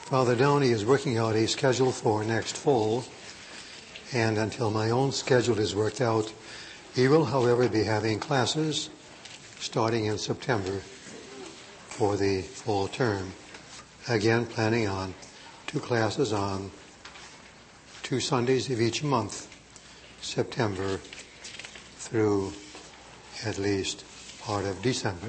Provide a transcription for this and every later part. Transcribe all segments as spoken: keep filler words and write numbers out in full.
Father Downey is working out a schedule for next fall, and until my own schedule is worked out, he will, however, be having classes starting in September for the fall term. Again, planning on two classes on two Sundays of each month, September through at least part of December.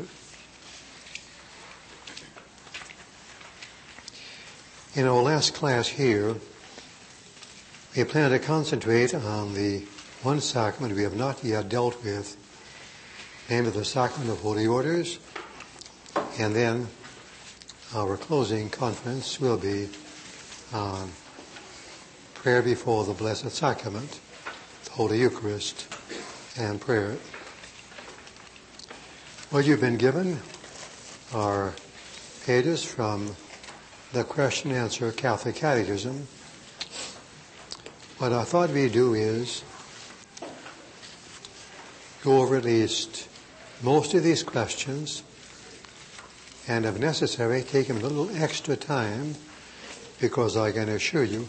In our last class here, we plan to concentrate on the one sacrament we have not yet dealt with, namely the sacrament of Holy Orders, and then our closing conference will be on prayer before the Blessed Sacrament, the Holy Eucharist, and prayer. What you've been given are pages from the Question and Answer Catholic Catechism. What I thought we'd do is go over at least most of these questions, and if necessary, take them a little extra time, because I can assure you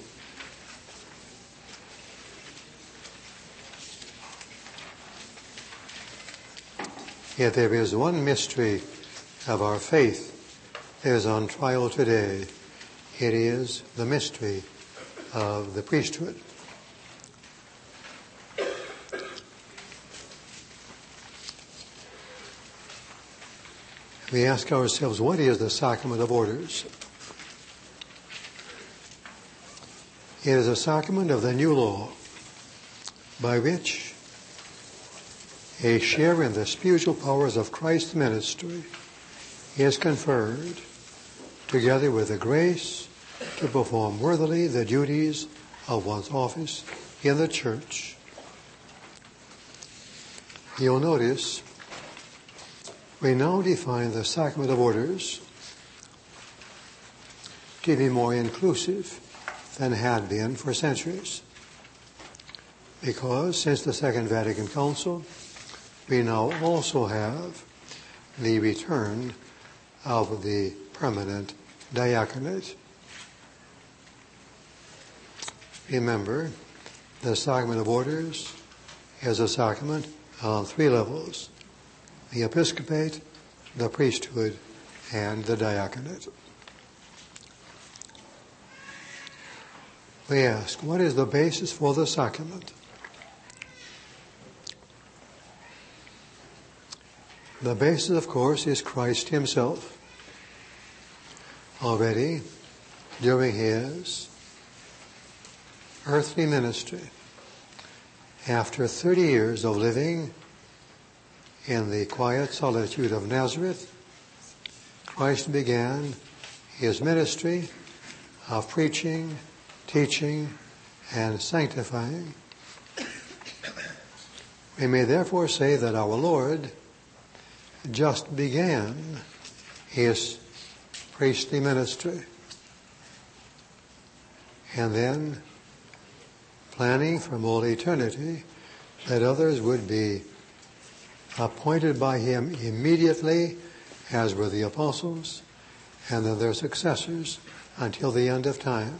if there is one mystery of our faith that is on trial today, it is the mystery of the priesthood. We ask ourselves, what is the sacrament of orders? It is a sacrament of the new law by which a share in the spiritual powers of Christ's ministry is conferred, together with the grace to perform worthily the duties of one's office in the church. You'll notice we now define the sacrament of orders to be more inclusive than had been for centuries, because since the Second Vatican Council, we now also have the return of the permanent diaconate. Remember, the sacrament of orders is a sacrament on three levels: the episcopate, the priesthood, and the diaconate. We ask, what is the basis for the sacrament? The basis, of course, is Christ himself. Already, during his earthly ministry, after thirty years of living in the quiet solitude of Nazareth, Christ began his ministry of preaching, teaching, and sanctifying. We may therefore say that our Lord just began his priestly ministry, and then, planning from all eternity that others would be appointed by him immediately, as were the apostles, and then their successors until the end of time.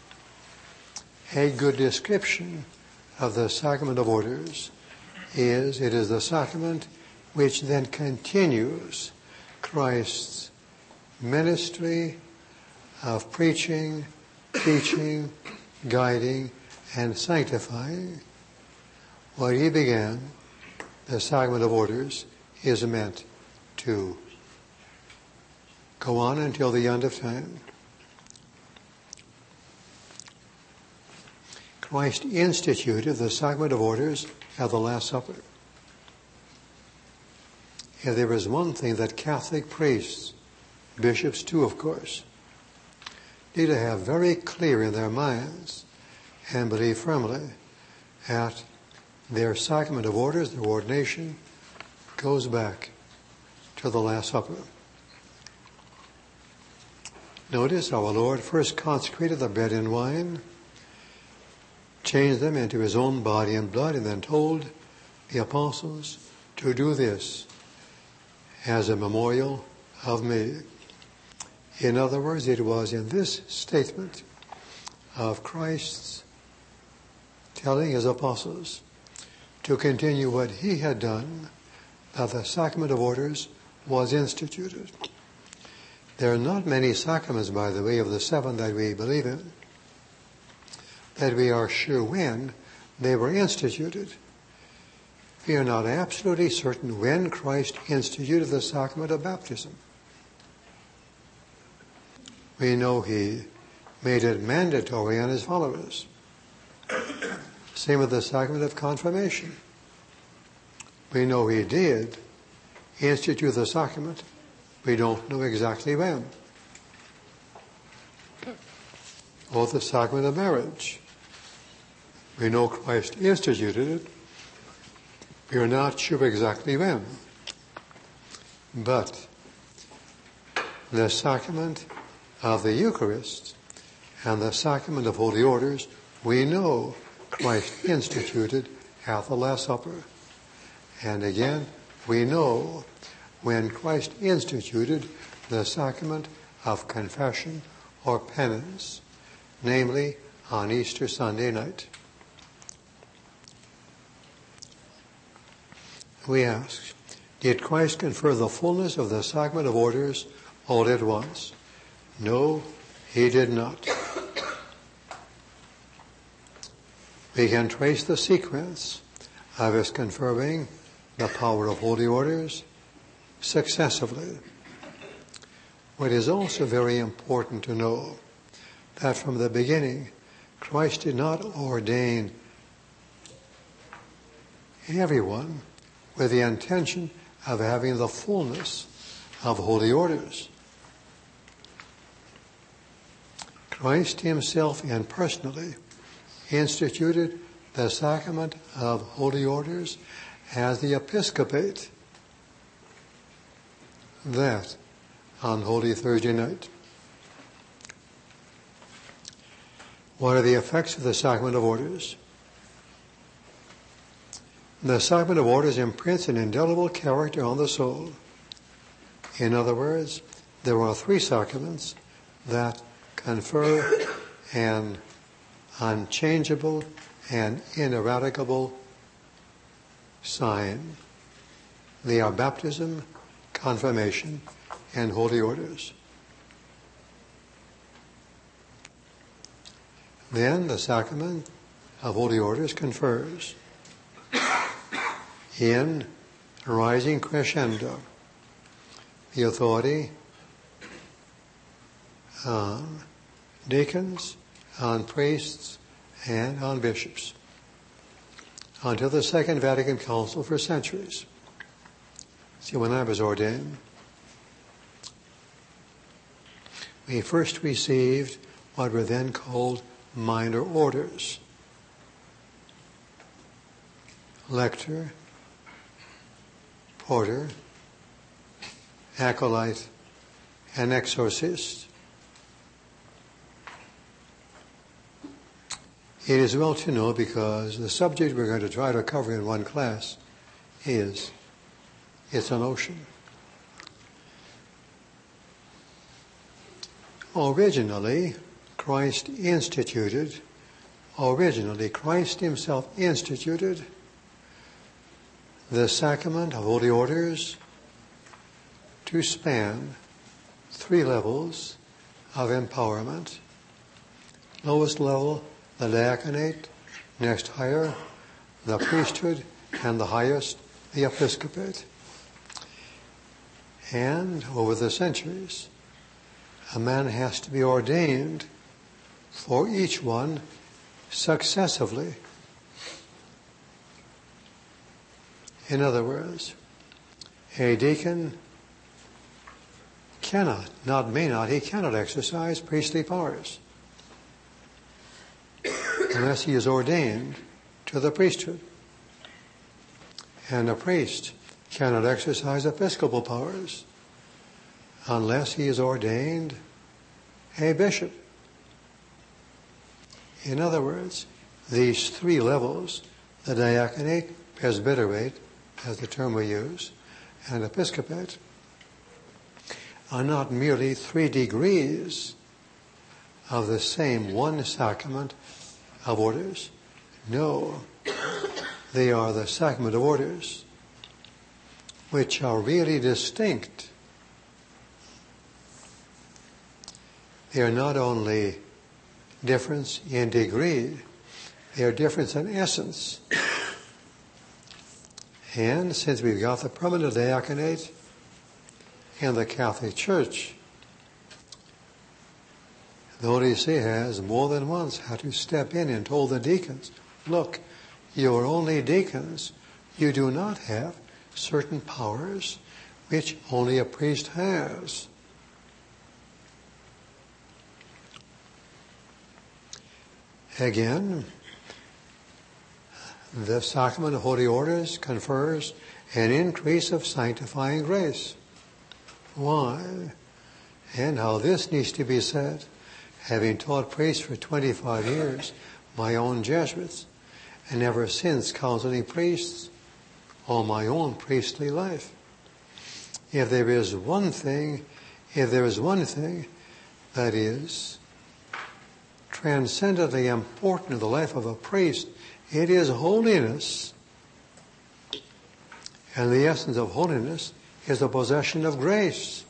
A good description of the sacrament of orders is it is the sacrament which then continues Christ's ministry of preaching, teaching, guiding, and sanctifying. What he began, the sacrament of orders, is meant to go on until the end of time. Christ instituted the sacrament of orders at the Last Supper. If there is one thing that Catholic priests, bishops too, of course, need to have very clear in their minds and believe firmly, that their sacrament of orders, their ordination, goes back to the Last Supper. Notice our Lord first consecrated the bread and wine, changed them into his own body and blood, and then told the apostles to do this as a memorial of me. In other words, it was in this statement of Christ's telling his apostles to continue what he had done that the sacrament of orders was instituted. There are not many sacraments, by the way, of the seven that we believe in, that we are sure when they were instituted. We are not absolutely certain when Christ instituted the sacrament of baptism. We know he made it mandatory on his followers. Same with the sacrament of confirmation. We know he did institute the sacrament. We don't know exactly when. Or the sacrament of marriage. We know Christ instituted it. We are not sure exactly when. But the sacrament of the Eucharist and the sacrament of Holy Orders, we know Christ instituted at the Last Supper. And again, we know when Christ instituted the sacrament of confession or penance, namely on Easter Sunday night. We ask, did Christ confer the fullness of the sacrament of orders all at once? No, he did not. We can trace the sequence of his conferring the power of holy orders successively. What is also very important to know that from the beginning, Christ did not ordain everyone with the intention of having the fullness of holy orders. Christ himself and personally instituted the sacrament of holy orders as the episcopate. That on Holy Thursday night. What are the effects of the sacrament of orders? The sacrament of orders imprints an indelible character on the soul. In other words, there are three sacraments that confer an unchangeable and ineradicable sign. They are baptism, confirmation, and holy orders. Then the sacrament of holy orders confers in rising crescendo the authority on deacons, on priests, and on bishops until the Second Vatican Council for centuries. See, when I was ordained, we first received what were then called minor orders. Lector, porter, acolyte, and exorcist. It is well to know because the subject we're going to try to cover in one class is, it's an ocean. Originally, Christ instituted, originally Christ himself instituted the sacrament of holy orders to span three levels of empowerment. Lowest level, the diaconate, next higher, the priesthood, and the highest, the episcopate. And over the centuries, a man has to be ordained for each one successively. In other words, a deacon cannot, not may not, he cannot exercise priestly powers unless he is ordained to the priesthood. And a priest cannot exercise episcopal powers unless he is ordained a bishop. In other words, these three levels, the diaconate, presbyterate, as the term we use, and episcopate, are not merely three degrees of the same one sacrament of orders. No, they are the sacrament of orders, which are really distinct. They are not only difference in degree, they are difference in essence. And since we've got the permanent diaconate in the Catholic Church, the Holy See has more than once had to step in and told the deacons, look, you are only deacons. You do not have certain powers which only a priest has. Again, the sacrament of holy orders confers an increase of sanctifying grace. Why? And how this needs to be said, having taught priests for twenty-five years, my own Jesuits, and ever since counseling priests all my own priestly life. If there is one thing, if there is one thing that is transcendently important in the life of a priest, it is holiness. And the essence of holiness is the possession of grace.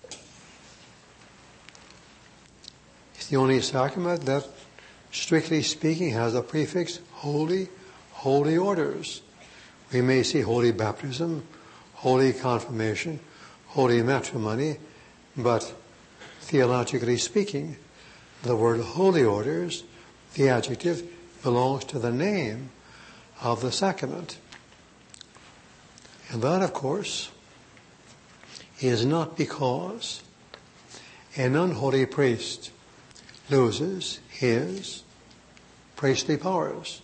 It's the only sacrament that, strictly speaking, has the prefix holy, holy orders. We may see holy baptism, holy confirmation, holy matrimony, but theologically speaking, the word holy orders, the adjective, belongs to the name of the sacrament. And that, of course, is not because an unholy priest loses his priestly powers.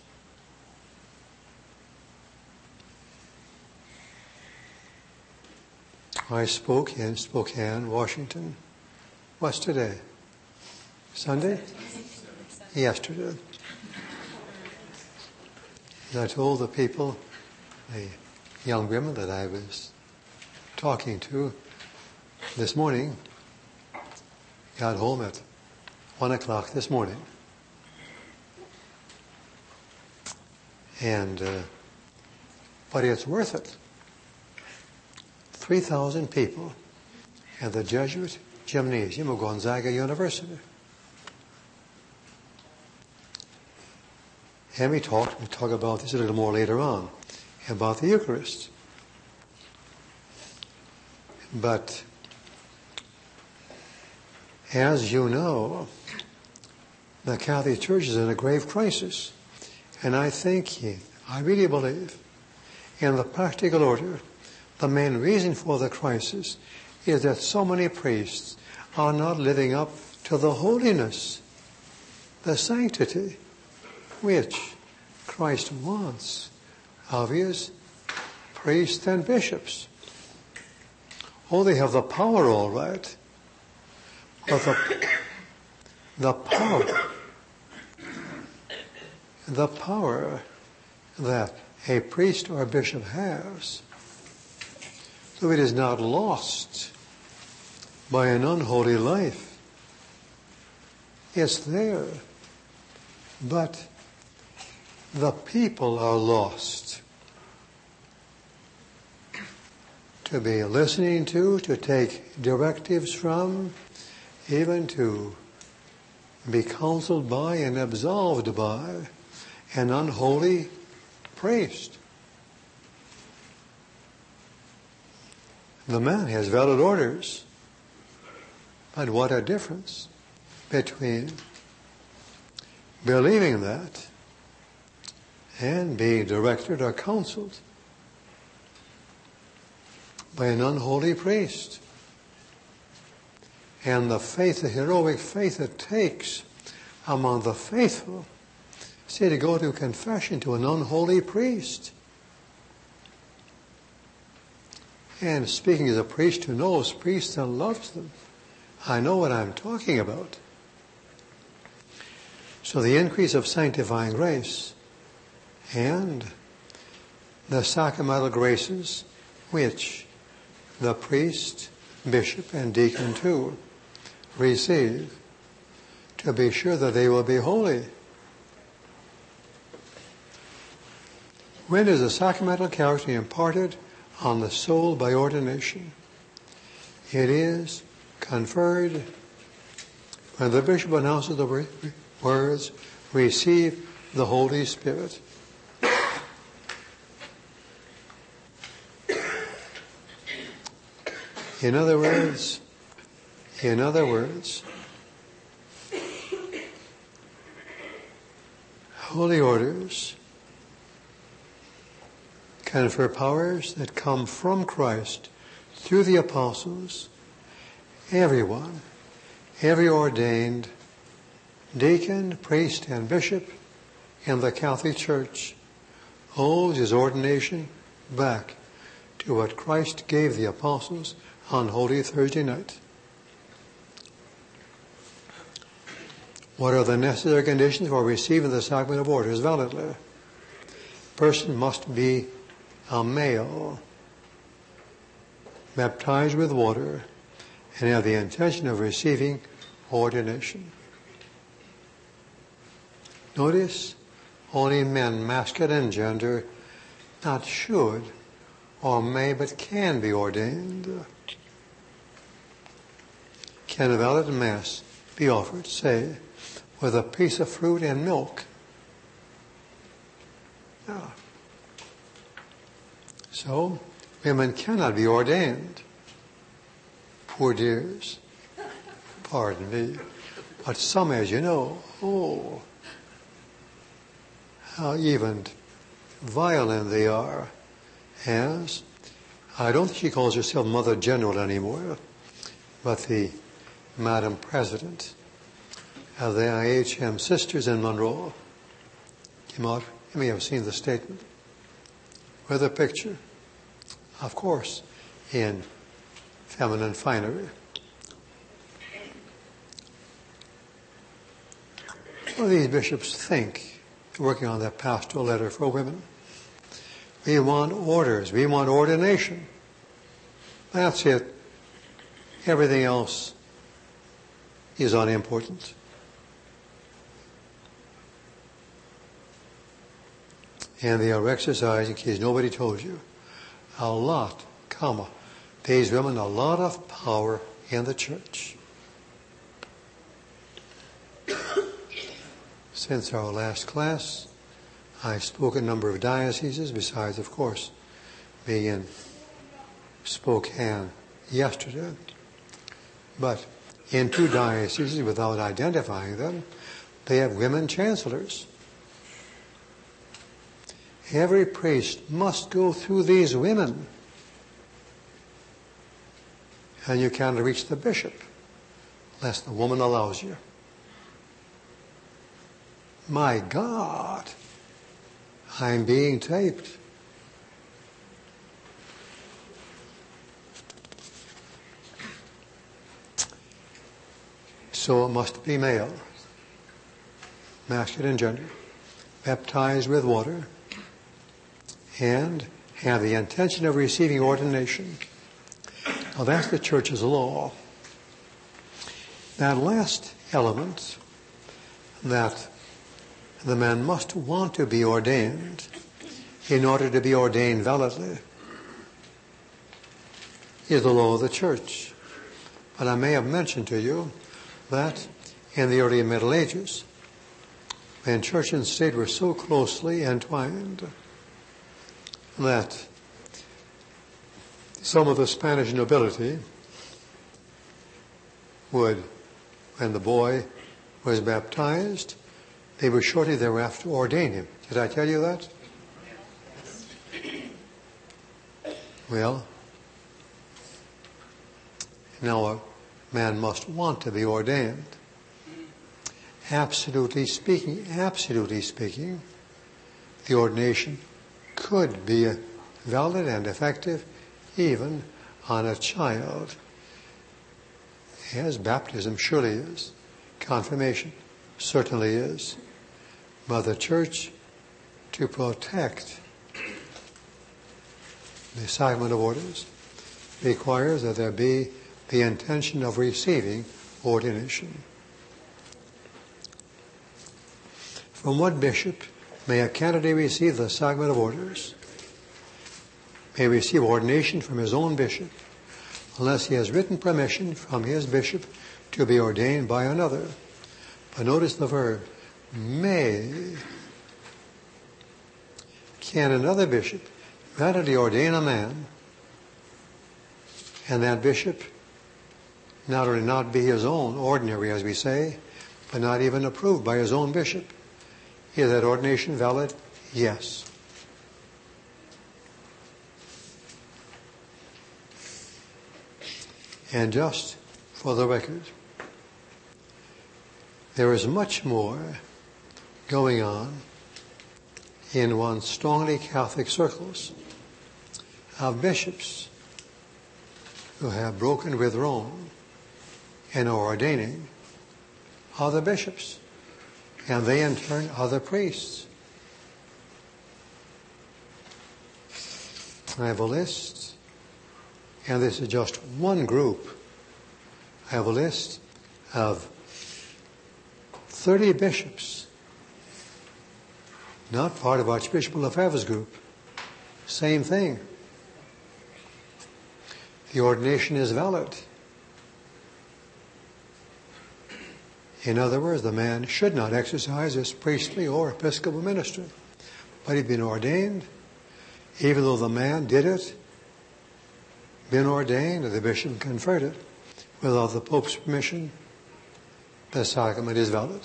I spoke in Spokane, Washington. What's today? Sunday? Yesterday. And I told the people, the young women that I was talking to this morning, got home at one o'clock this morning. And, uh, but it's worth it. three thousand people at the Jesuit Gymnasium of Gonzaga University. And we talked, we'll talk about this a little more later on, about the Eucharist. But, as you know, the Catholic Church is in a grave crisis. And I think, I really believe, in the practical order, the main reason for the crisis is that so many priests are not living up to the holiness, the sanctity, which Christ wants of his priests and bishops. Oh, they have the power, all right, but the, the power, the power that a priest or a bishop has, so it is not lost by an unholy life. It's there, but the people are lost. To be listening to, to take directives from, even to be counseled by and absolved by an unholy priest. The man has valid orders, but what a difference between believing that and being directed or counseled by an unholy priest. And the faith, the heroic faith it takes among the faithful, say, to go to confession to an unholy priest. And speaking as a priest who knows priests and loves them, I know what I'm talking about. So the increase of sanctifying grace and the sacramental graces which the priest bishop and deacon too receive, to be sure that they will be holy. When is the sacramental character imparted on the soul by ordination? It is conferred when the bishop announces the words, receive the Holy Spirit. In other words, in other words, holy orders confer powers that come from Christ through the apostles. Everyone, every ordained deacon, priest, and bishop in the Catholic Church owes his ordination back to what Christ gave the apostles on Holy Thursday night. What are the necessary conditions for receiving the sacrament of orders validly? A person must be a male, baptized with water, and have the intention of receiving ordination. Notice, only men, masculine and gender, not should or may but can be ordained. Can a valid Mass be offered, say, with a piece of fruit and milk? No. So, women cannot be ordained. Poor dears. Pardon me. But some, as you know, oh, how even violent they are. As, I don't think she calls herself Mother General anymore, but the Madam President of the I H M Sisters in Monroe came out. You may have seen the statement with a picture, of course, in feminine finery. What do these bishops think, working on that pastoral letter for women? We want orders. We want ordination. That's it. Everything else is unimportant. And they are exercising, in case nobody told you, a lot, comma, these women a lot of power in the church. Since our last class, I spoke a number of dioceses, besides, of course, being in Spokane yesterday. But in two dioceses, without identifying them, they have women chancellors. Every priest must go through these women. And you can't reach the bishop unless the woman allows you. My God, I'm being taped. So it must be male, masculine gender, baptized with water, and have the intention of receiving ordination. Now that's the church's law. That last element, that the man must want to be ordained in order to be ordained validly, is the law of the church. But I may have mentioned to you that in the early and Middle Ages, when church and state were so closely entwined, that some of the Spanish nobility would, when the boy was baptized, they would shortly thereafter ordain him. Did I tell you that? Well, now a man must want to be ordained. Absolutely speaking, absolutely speaking, the ordination could be valid and effective even on a child, as baptism surely is, confirmation certainly is. But the church, to protect the sacrament of orders, requires that there be the intention of receiving ordination. From what bishop may a candidate receive the sacrament of orders? May receive ordination from his own bishop, unless he has written permission from his bishop to be ordained by another. But notice the verb, may. Can another bishop validly ordain a man, and that bishop not only not be his own, ordinary as we say, but not even approved by his own bishop? Is that ordination valid? Yes. And just for the record, there is much more going on in one strongly Catholic circles of bishops who have broken with Rome and are ordaining other bishops, and they in turn other priests. I have a list, and this is just one group. I have a list of thirty bishops, not part of Archbishop Lefebvre's group. Same thing. The ordination is valid. In other words, the man should not exercise his priestly or episcopal ministry, but he'd been ordained. Even though the man did it, been ordained, and the bishop conferred it, without the Pope's permission, the sacrament is valid.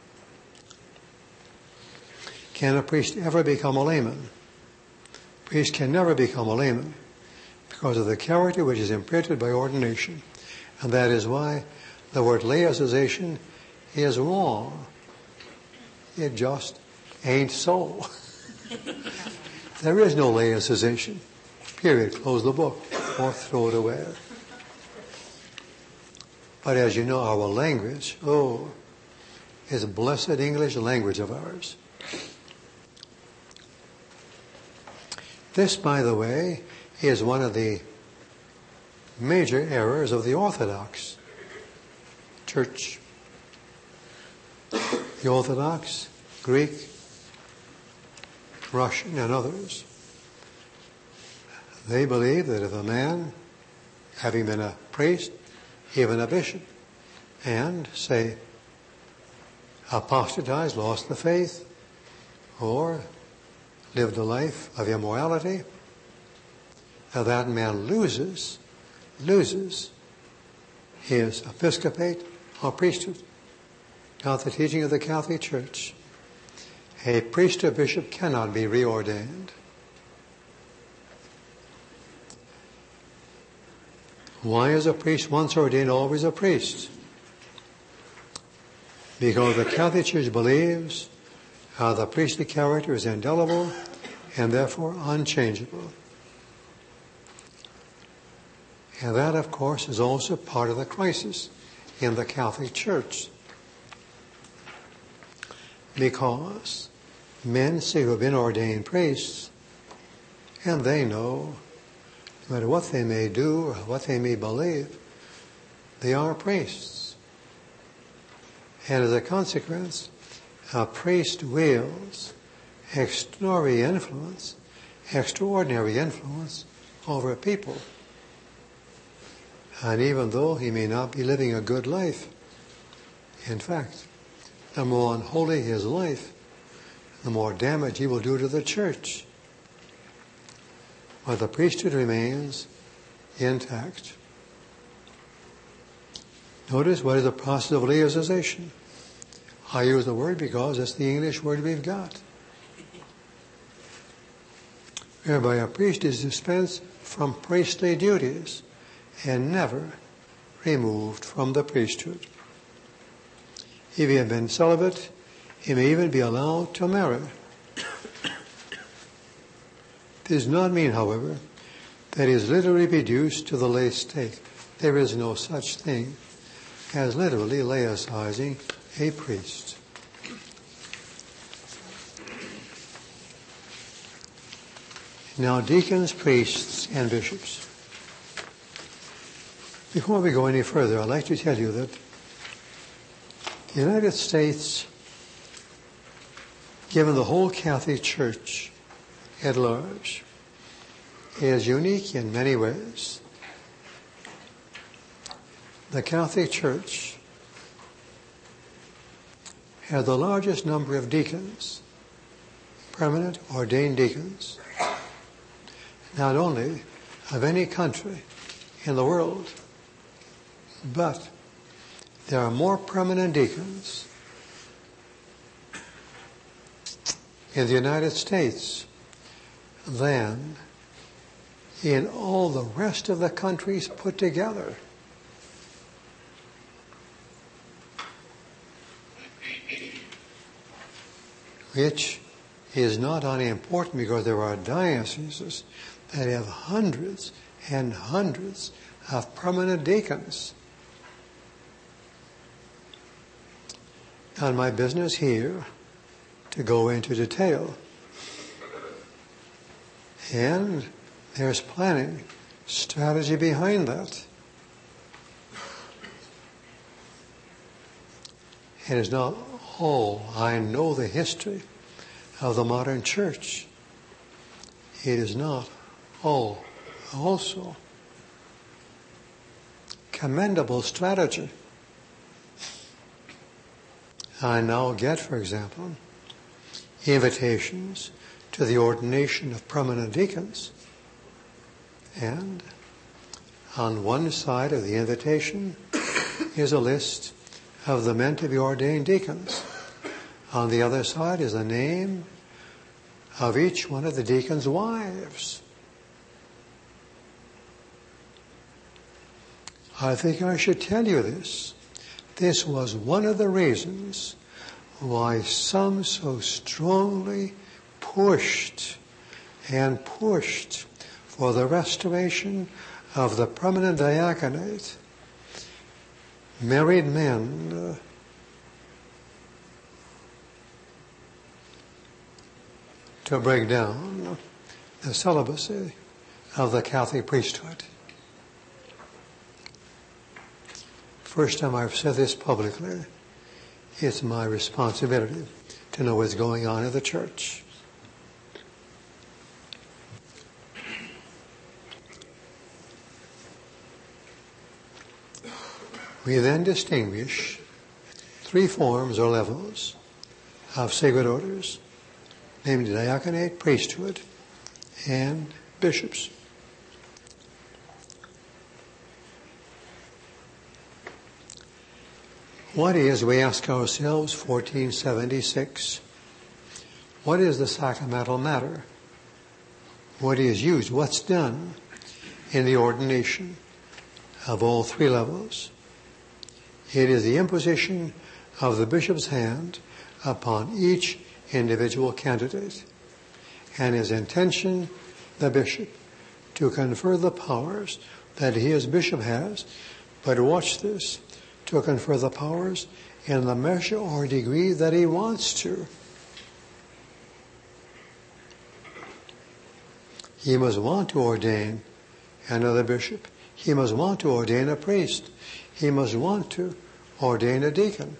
Can a priest ever become a layman? A priest can never become a layman because of the character which is imprinted by ordination. And that is why the word laicization is wrong. It just ain't so. There is no laicization. Period. Close the book or throw it away. But as you know, our language, oh, is blessed English language of ours. This, by the way, is one of the major errors of the Orthodox Church. The Orthodox, Greek, Russian, and others, they believe that if a man, having been a priest, even a bishop, and, say, apostatized, lost the faith, or lived a life of immorality, that that man loses, loses his episcopate or priesthood. Now, the teaching of the Catholic Church, a priest or bishop cannot be reordained. Why is a priest once ordained always a priest? Because the Catholic Church believes uh, the priestly character is indelible and therefore unchangeable. And that, of course, is also part of the crisis in the Catholic Church. Because men say who have been ordained priests, and they know, no matter what they may do or what they may believe, they are priests. And as a consequence, a priest wields extraordinary influence, extraordinary influence over people. And even though he may not be living a good life, in fact, the more unholy his life, the more damage he will do to the church. But the priesthood remains intact. Notice what is the process of laicization. I use the word because it's the English word we've got. Whereby a priest is dispensed from priestly duties and never removed from the priesthood. If he had been celibate, he may even be allowed to marry. This does not mean, however, that he is literally reduced to the lay state. There is no such thing as literally laicizing a priest. Now, deacons, priests, and bishops. Before we go any further, I'd like to tell you that the United States, given the whole Catholic Church at large, is unique in many ways. The Catholic Church has the largest number of deacons, permanent ordained deacons, not only of any country in the world, but there are more permanent deacons in the United States than in all the rest of the countries put together. Which is not unimportant because there are dioceses that have hundreds and hundreds of permanent deacons. Not my business here to go into detail. And there's planning, strategy behind that. It is not all. I know the history of the modern church. It is not all. Also, commendable strategy. I now get, for example, invitations to the ordination of permanent deacons. And on one side of the invitation is a list of the men to be ordained deacons. On the other side is the name of each one of the deacons' wives. I think I should tell you this. This was one of the reasons why some so strongly pushed and pushed for the restoration of the permanent diaconate. Married men uh, to break down the celibacy of the Catholic priesthood. First time I've said this publicly, it's my responsibility to know what's going on in the church. We then distinguish three forms or levels of sacred orders, namely diaconate, priesthood, and bishops. What is, we ask ourselves, fourteen seventy-six, what is the sacramental matter? What is used? What's done in the ordination of all three levels? It is the imposition of the bishop's hand upon each individual candidate, and his intention, the bishop, to confer the powers that he as bishop has, but watch this, to confer the powers in the measure or degree that he wants to. He must want to ordain another bishop. He must want to ordain a priest. He must want to ordain a deacon.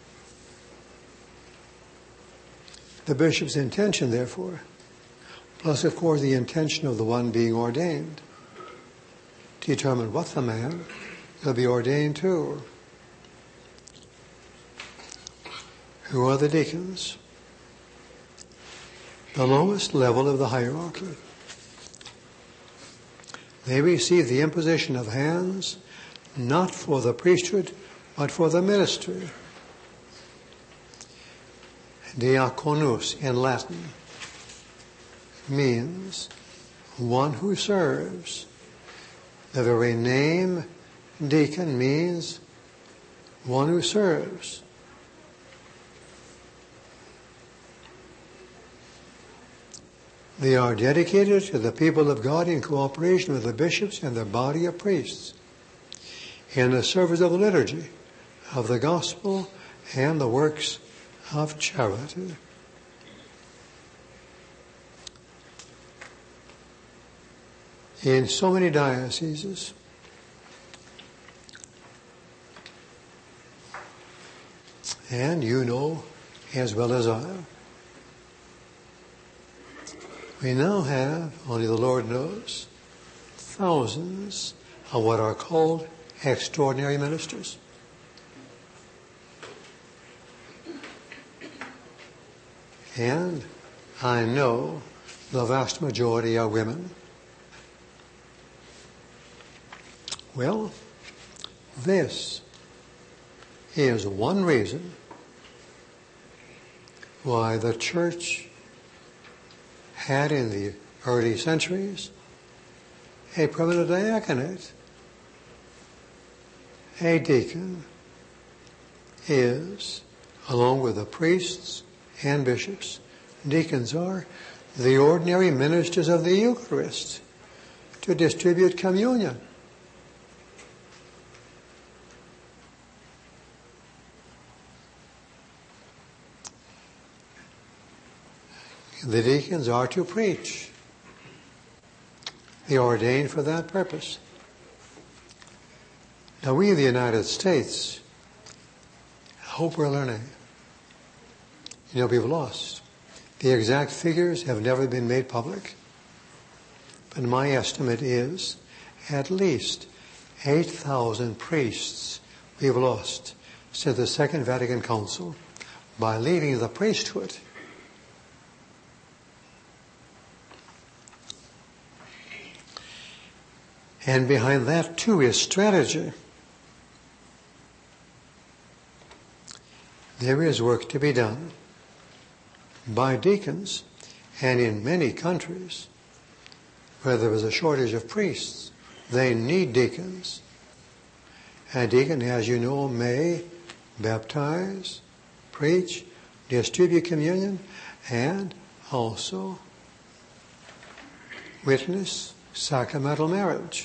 The bishop's intention, therefore, plus, of course, the intention of the one being ordained, determine what the man will be ordained to. Who are the deacons? The lowest level of the hierarchy. They receive the imposition of hands not for the priesthood, but for the ministry. Diaconus in Latin means one who serves. The very name deacon means one who serves. They are dedicated to the people of God in cooperation with the bishops and their body of priests in the service of the liturgy, of the gospel, and the works of charity. In so many dioceses, And you know as well as I. We now have, only the Lord knows, thousands of what are called extraordinary ministers. And I know the vast majority are women. Well, this is one reason why the church had in the early centuries a permanent diaconate. A deacon is, along with the priests and bishops, deacons are the ordinary ministers of the Eucharist to distribute communion. The deacons are to preach. They are ordained for that purpose. Now we in the United States, I hope we're learning. You know, we've lost. The exact figures have never been made public. But my estimate is at least eight thousand priests we've lost since the Second Vatican Council by leaving the priesthood. And behind that, too, is strategy. There is work to be done by deacons, and in many countries where there is a shortage of priests, they need deacons. A deacon, as you know, may baptize, preach, distribute communion, and also witness sacramental marriage.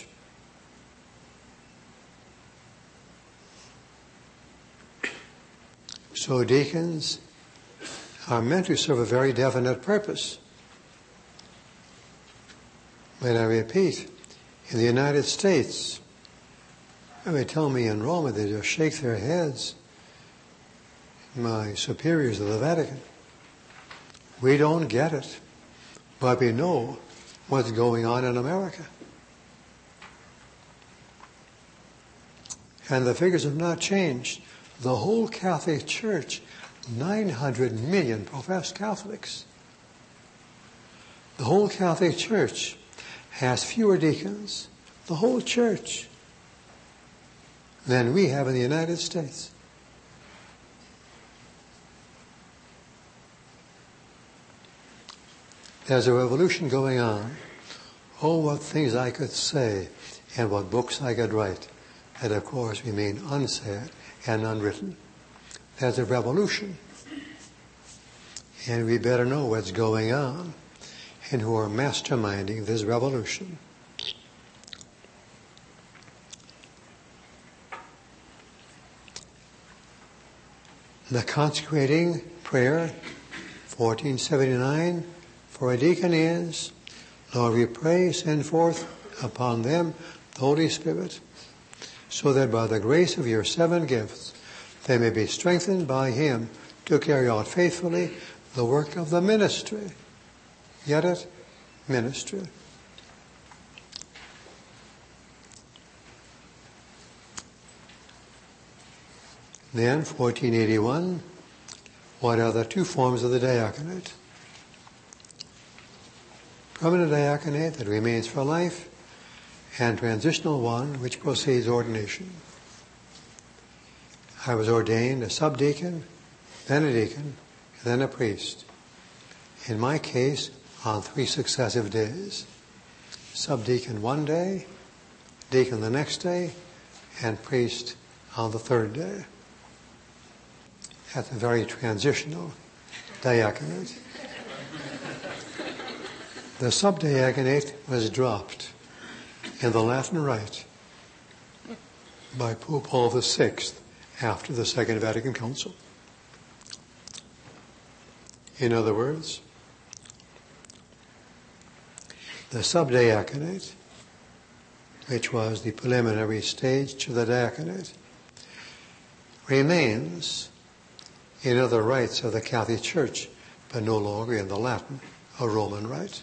So deacons are meant to serve a very definite purpose. But I repeat, in the United States, they tell me in Rome, they just shake their heads. My superiors of the Vatican, we don't get it, but we know what's going on in America. And the figures have not changed. The whole Catholic Church, nine hundred million professed Catholics. The whole Catholic Church has fewer deacons, the whole church, than we have in the United States. There's a revolution going on. Oh, what things I could say and what books I could write. And of course remain unsaid and unwritten. There's a revolution. And we better know what's going on and who are masterminding this revolution. The consecrating prayer, fourteen seventy-nine, for a deacon is, Lord, we pray, send forth upon them the Holy Spirit, so that by the grace of your seven gifts they may be strengthened by him to carry out faithfully the work of the ministry. Get it? Ministry. Then, fourteen eighty-one, what are the two forms of the diaconate? Permanent diaconate that remains for life, and transitional one which precedes ordination. I was ordained a subdeacon, then a deacon, then a priest. In my case, on three successive days. Subdeacon one day, deacon the next day, and priest on the third day. That's a very transitional diaconate. The subdiaconate was dropped in the Latin Rite by Pope Paul the Sixth after the Second Vatican Council. In other words, the subdiaconate, which was the preliminary stage to the diaconate, remains in other rites of the Catholic Church, but no longer in the Latin or Roman rite.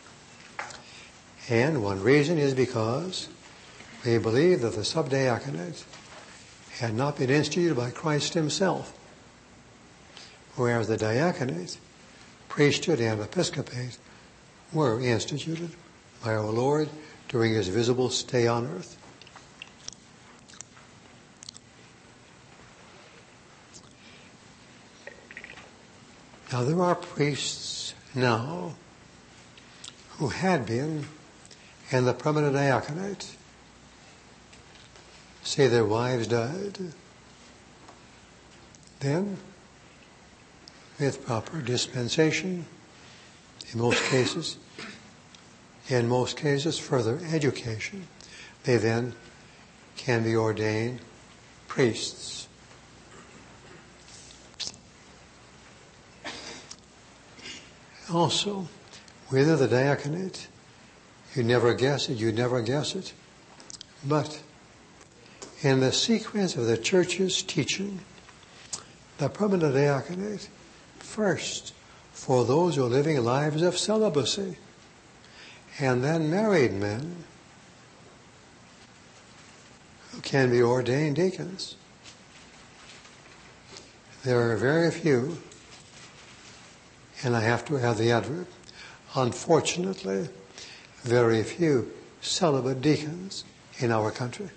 And one reason is because we believe that the subdiaconate had not been instituted by Christ himself, whereas the diaconate, priesthood, and episcopate were instituted by our Lord during his visible stay on earth. Now there are priests now who had been in the permanent diaconate. Say their wives died. Then, with proper dispensation, in most cases, in most cases further education, they then can be ordained priests. Also, within the diaconate, you never guess it, you never guess it, but in the sequence of the church's teaching, the permanent diaconate, first for those who are living lives of celibacy, and then married men who can be ordained deacons. There are very few, and I have to add the adverb, unfortunately, very few celibate deacons in our country.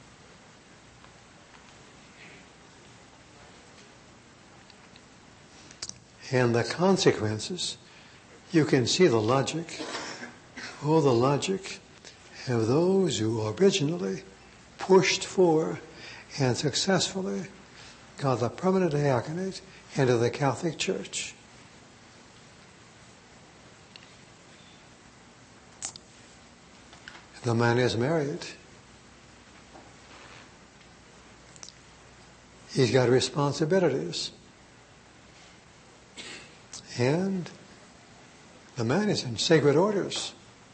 And the consequences, you can see the logic, oh, the logic of those who originally pushed for and successfully got the permanent diaconate into the Catholic Church. The man is married. He's got responsibilities. And the man is in sacred orders.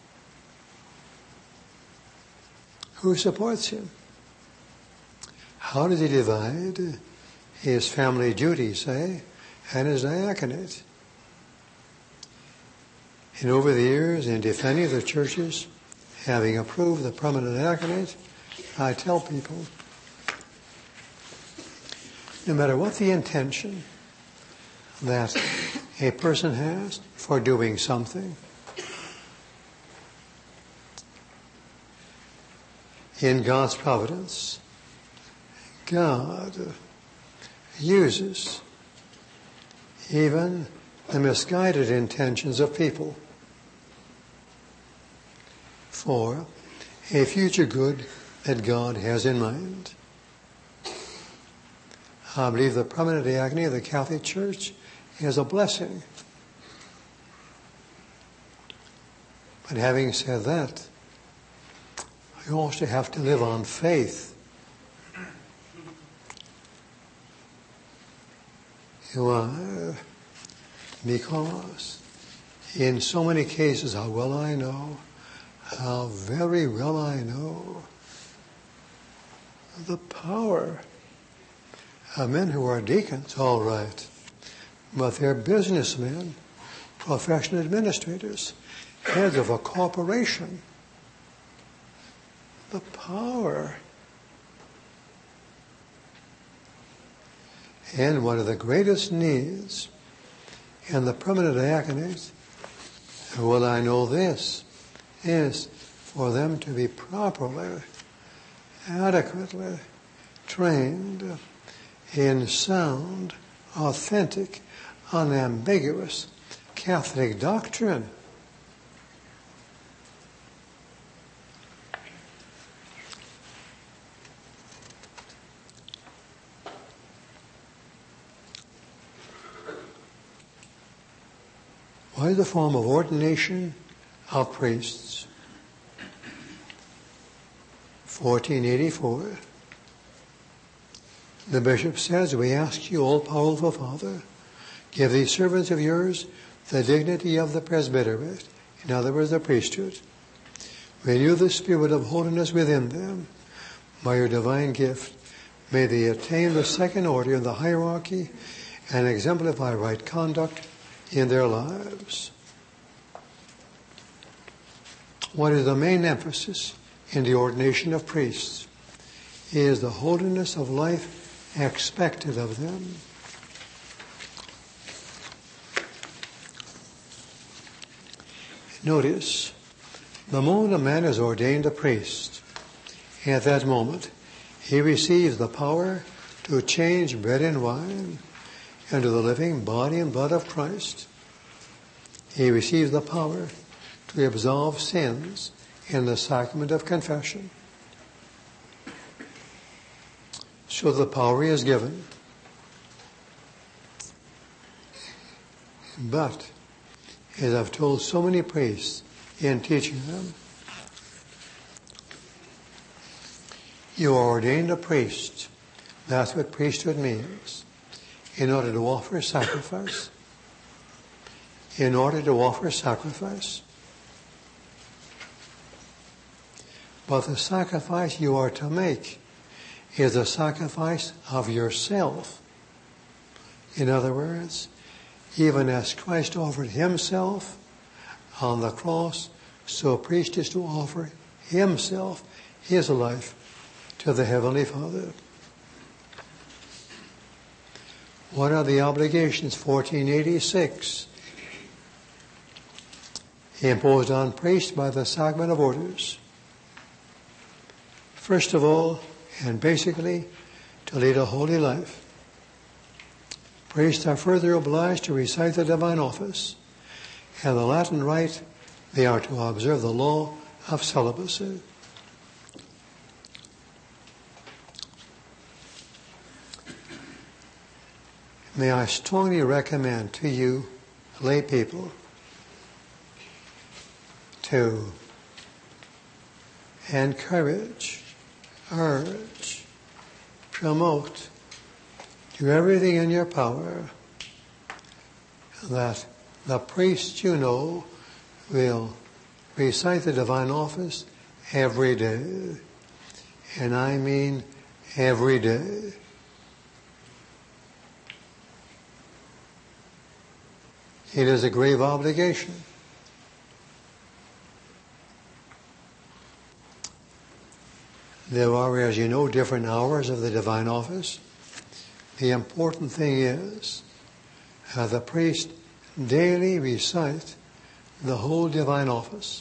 Who supports him? How does he divide his family duties, say, and his diaconate? And over the years, in defending the churches, having approved the permanent diaconate, I tell people, no matter what the intention that a person has for doing something, in God's providence, God uses even the misguided intentions of people for a future good that God has in mind. I believe the permanent diaconate of the Catholic Church is a blessing. But having said that, you also have to live on faith. Why? Because in so many cases, how well I know, how very well I know the power of men who are deacons, all right, but they're businessmen, professional administrators, heads of a corporation. The power. And one of the greatest needs in the permanent diaconate, well, I know this, is for them to be properly, adequately trained in sound, authentic, unambiguous Catholic doctrine. What is the form of ordination of priests? fourteen eighty-four. The bishop says, we ask you, all-powerful Father, give these servants of yours the dignity of the presbyterate, in other words, the priesthood. Renew the spirit of holiness within them. By your divine gift, may they attain the second order in the hierarchy and exemplify right conduct in their lives. What is the main emphasis in the ordination of priests is the holiness of life expected of them. Notice, the moment a man is ordained a priest, at that moment he receives the power to change bread and wine into the living body and blood of Christ. He receives the power to absolve sins in the sacrament of confession. So the power is given. But, as I've told so many priests in teaching them, you are ordained a priest. That's what priesthood means. In order to offer sacrifice. In order to offer sacrifice. But the sacrifice you are to make is a sacrifice of yourself. In other words, even as Christ offered himself on the cross, so a priest is to offer himself, his life, to the Heavenly Father. What are the obligations? fourteen eighty-six. Imposed on priests by the sacrament of orders. First of all, and basically, to lead a holy life. Priests are further obliged to recite the divine office, and the Latin rite, they are to observe the law of celibacy. May I strongly recommend to you, lay people, to encourage, urge, promote, do everything in your power that the priest you know will recite the divine office every day. And I mean every day. It is a grave obligation. There are, as you know, different hours of the divine office. The important thing is that the priest daily recite the whole divine office.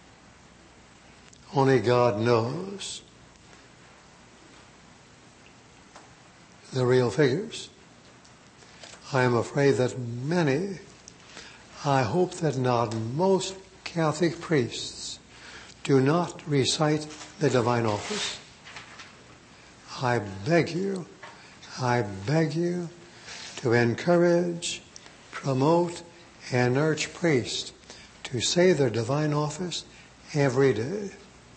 Only God knows the real figures. I am afraid that many, I hope that not most Catholic priests do not recite the divine office. I beg you, I beg you to encourage, promote, and urge priests to say their divine office every day.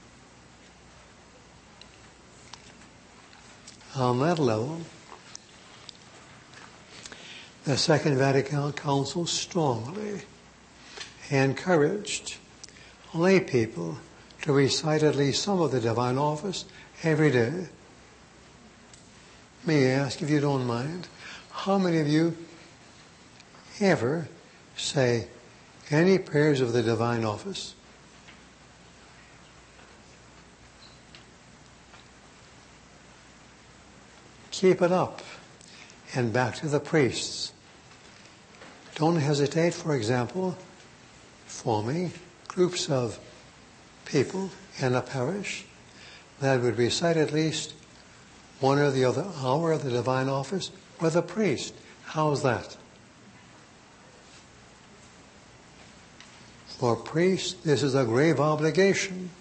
On that level, the Second Vatican Council strongly encouraged lay people to recite at least some of the divine office every day. May I ask, if you don't mind, how many of you ever say any prayers of the divine office? Keep it up. And back to the priests. Don't hesitate, for example, forming groups of people in a parish that would recite at least one or the other hour of the divine office with a priest. How's that? For priests, this is a grave obligation.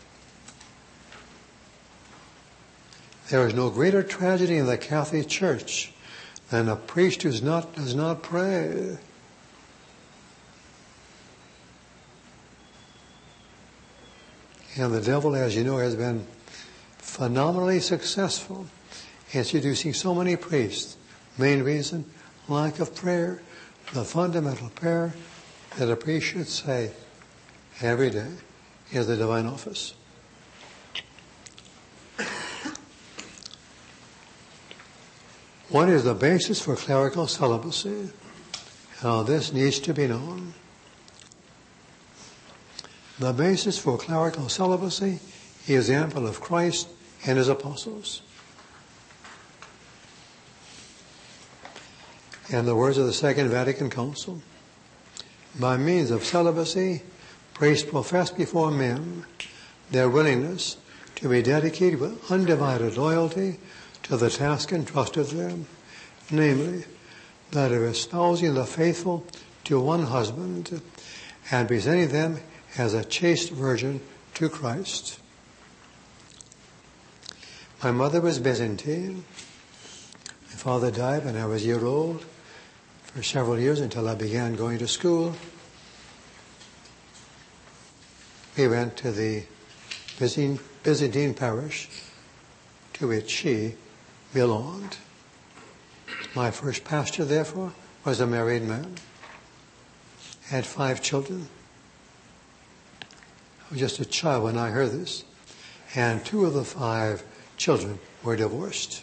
There is no greater tragedy in the Catholic Church than a priest who does not, does not pray. And the devil, as you know, has been phenomenally successful in seducing so many priests. Main reason, lack of prayer. The fundamental prayer that a priest should say every day is the divine office. What is the basis for clerical celibacy? Now, this needs to be known. The basis for clerical celibacy is the example of Christ and his apostles. In the words of the Second Vatican Council, by means of celibacy, priests profess before men their willingness to be dedicated with undivided loyalty to the task entrusted them, namely, that of espousing the faithful to one husband and presenting them as a chaste virgin to Christ. My mother was Byzantine. My father died when I was a year old. For several years until I began going to school, we went to the Byzantine parish to which she belonged. My first pastor, therefore, was a married man. Had five children. I was just a child when I heard this. And two of the five children were divorced.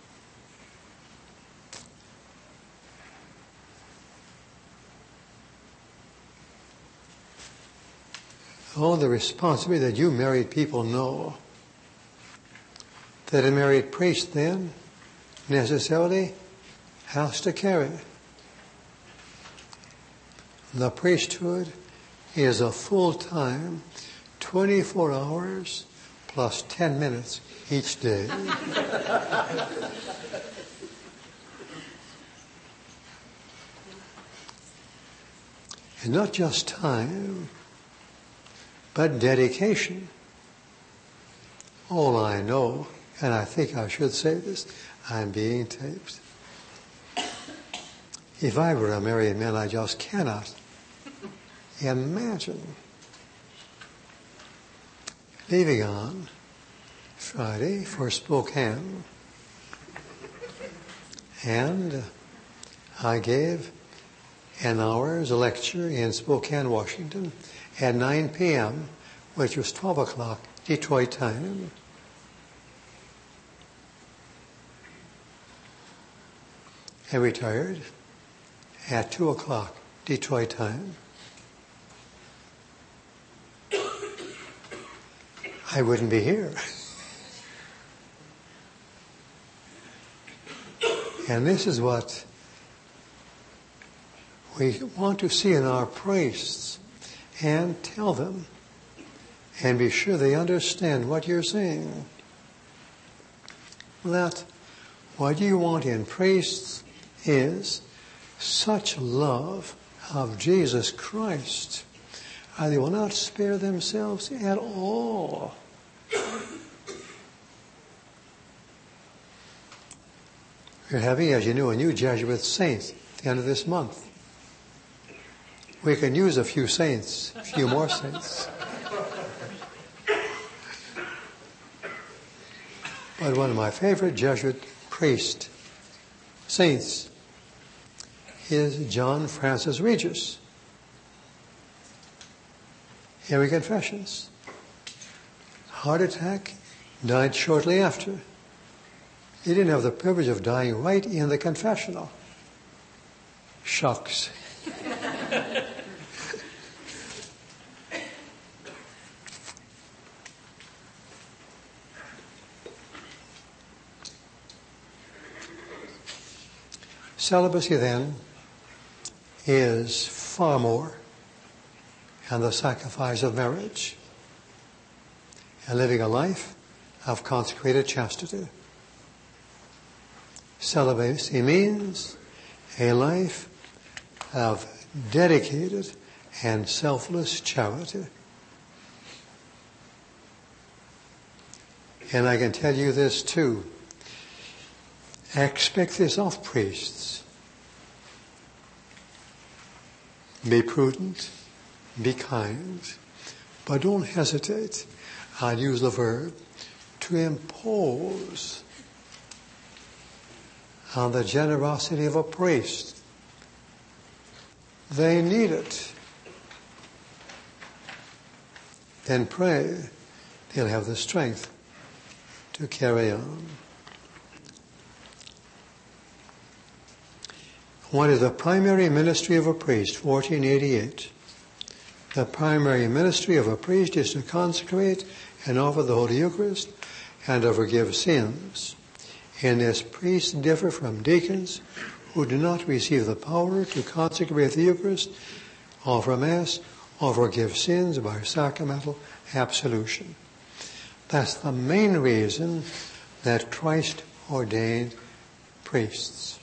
Oh, the responsibility that you married people know that a married priest then necessarily has to carry. The priesthood is a full-time, twenty-four hours plus ten minutes each day. And not just time, but dedication. All I know, and I think I should say this, I'm being taped. If I were a married man, I just cannot imagine leaving on Friday for Spokane. And I gave an hour's lecture in Spokane, Washington at nine p.m., which was twelve o'clock Detroit time. I retired at two o'clock Detroit time. I wouldn't be here. And this is what we want to see in our priests, and tell them and be sure they understand what you're saying. That what you want in priests is such love of Jesus Christ, and they will not spare themselves at all. We're having, as you know, a new Jesuit saint at the end of this month. We can use a few saints, a few more saints. But one of my favorite Jesuit priest saints is John Francis Regis. Here we Confessions. Heart attack, died shortly after. He didn't have the privilege of dying right in the confessional. Shucks. Celibacy, then, is far more than the sacrifice of marriage and living a life of consecrated chastity. Celibacy means a life of dedicated and selfless charity. And I can tell you this too. Expect this of priests. Be prudent, be kind, but don't hesitate. I'll use the verb to impose on the generosity of a priest. They need it. Then pray they'll have the strength to carry on. What is the primary ministry of a priest? fourteen eighty-eight. The primary ministry of a priest is to consecrate and offer the Holy Eucharist and to forgive sins. In this, priests differ from deacons who do not receive the power to consecrate the Eucharist, offer Mass, or forgive sins by sacramental absolution. That's the main reason that Christ ordained priests.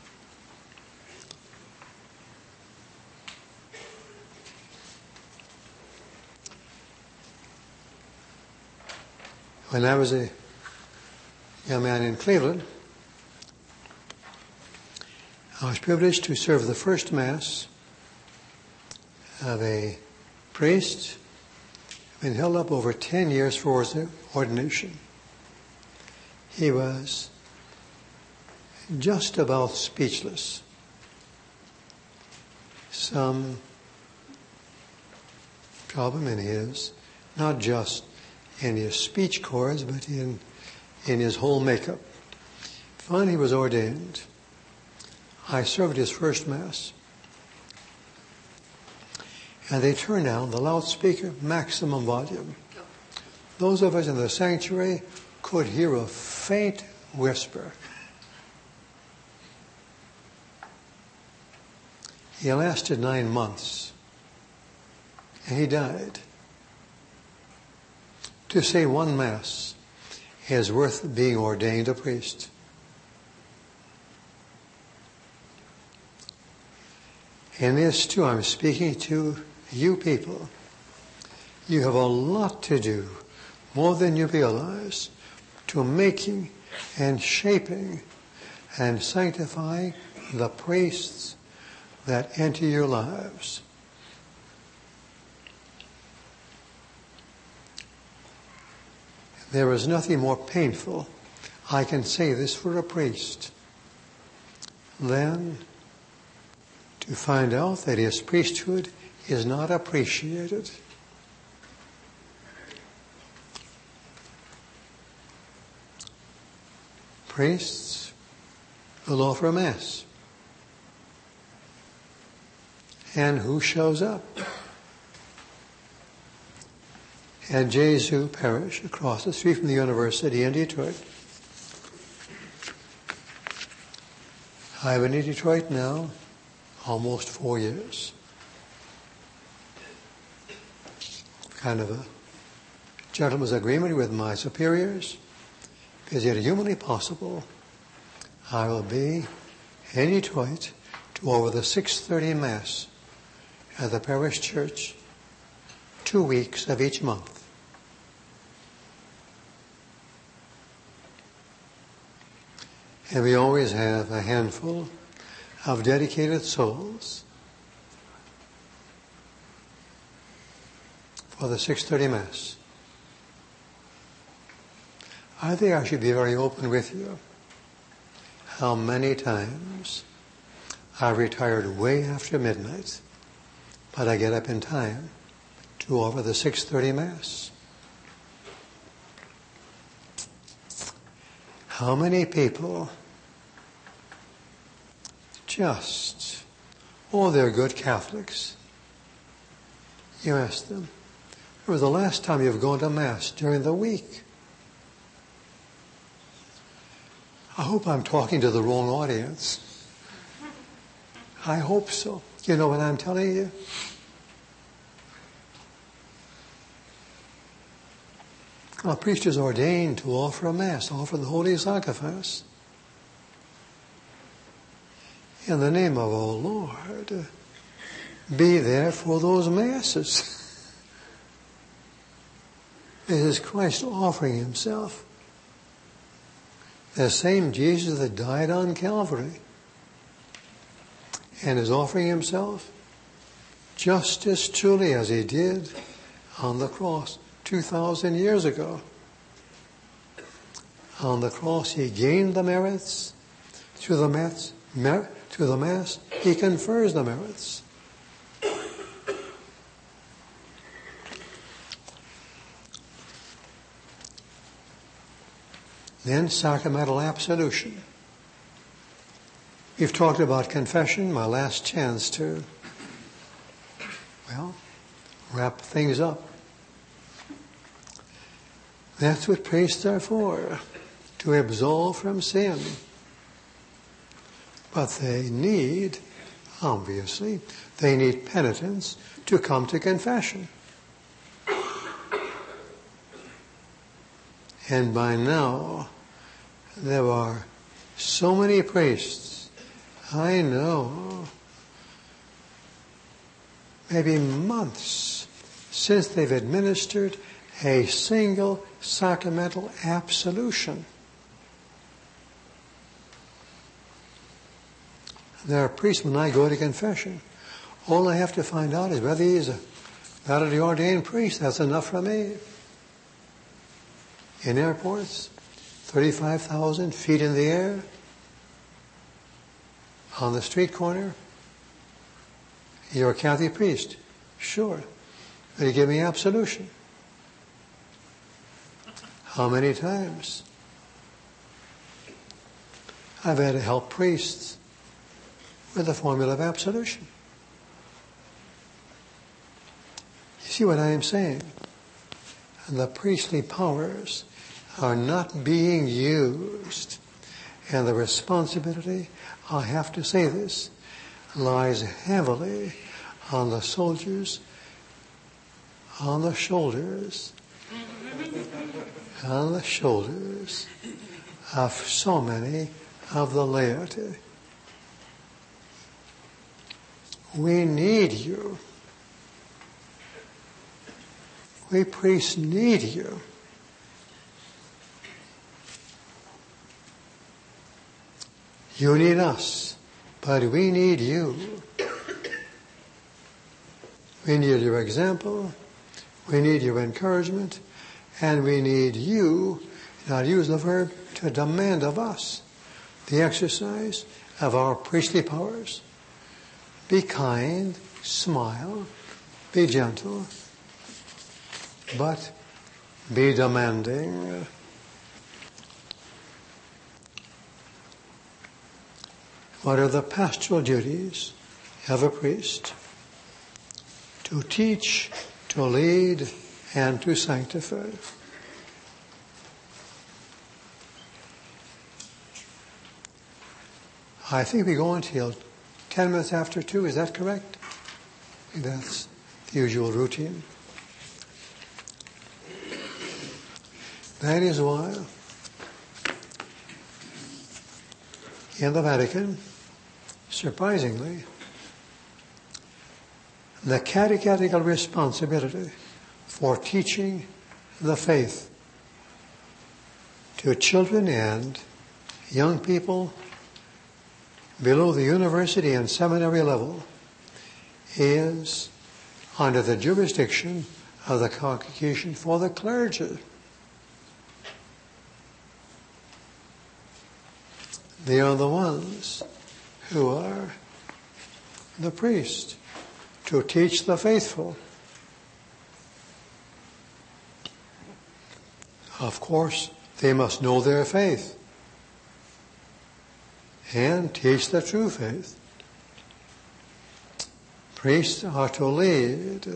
When I was a young man in Cleveland, I was privileged to serve the first Mass of a priest who had been held up over ten years for his ordination. He was just about speechless. Some problem in his, not just in his speech cords, but in, in his whole makeup. Finally, he was ordained. I served his first Mass. And they turned down the loudspeaker maximum volume. Those of us in the sanctuary could hear a faint whisper. He lasted nine months. And he died. To say one Mass is worth being ordained a priest. In this too, I'm speaking to you people. You have a lot to do, more than you realize, to making and shaping and sanctifying the priests that enter your lives. There is nothing more painful, I can say this for a priest, than to find out that his priesthood is not appreciated. Priests will offer Mass. And who shows up? At Jesu Parish, across the street from the university in Detroit. I've been in Detroit now almost four years. Kind of a gentleman's agreement with my superiors. Is it humanly possible? I will be in Detroit to over the six thirty Mass at the parish church two weeks of each month. And we always have a handful of dedicated souls for the six thirty Mass. I think I should be very open with you. How many times I retired way after midnight, but I get up in time to offer the six thirty Mass. How many people just, oh, they're good Catholics. You ask them, when was the last time you've gone to Mass during the week? I hope I'm talking to the wrong audience. I hope so. You know what I'm telling you? A priest is ordained to offer a Mass, offer the Holy Sacrifice. In the name of our Lord, be there for those Masses. This is Christ offering himself. The same Jesus that died on Calvary and is offering himself just as truly as he did on the cross two thousand years ago. On the cross, he gained the merits. Through the Mass, mer- through the Mass, he confers the merits. Then sacramental absolution. We've talked about confession, my last chance to, well, wrap things up. That's what priests are for, to absolve from sin. But they need, obviously, they need penitence to come to confession. And by now, there are so many priests, I know, maybe months since they've administered a single sacramental absolution. There are priests, when I go to confession, all I have to find out is whether he's a validly ordained priest. That's enough for me. In airports, thirty-five thousand feet in the air, on the street corner, you're a Catholic priest. Sure. Will you give me absolution? How many times? I've had to help priests with the formula of absolution. You see what I am saying? And the priestly powers are not being used. And the responsibility, I have to say this, lies heavily on the soldiers, on the shoulders, on the shoulders of so many of the laity. We need you. We priests need you. You need us, but we need you. We need your example, we need your encouragement, and we need you, and I'll use the verb, to demand of us the exercise of our priestly powers. Be kind, smile, be gentle, but be demanding. What are the pastoral duties of a priest? To teach, to lead, and to sanctify. I think we go until ten minutes after two. Is that correct? That's the usual routine. That is why in the Vatican, surprisingly, the catechetical responsibility for teaching the faith to children and young people below the university and seminary level is under the jurisdiction of the Congregation for the Clergy. They are the ones who are the priest to teach the faithful. Of course, they must know their faith and teach the true faith. Priests are to lead.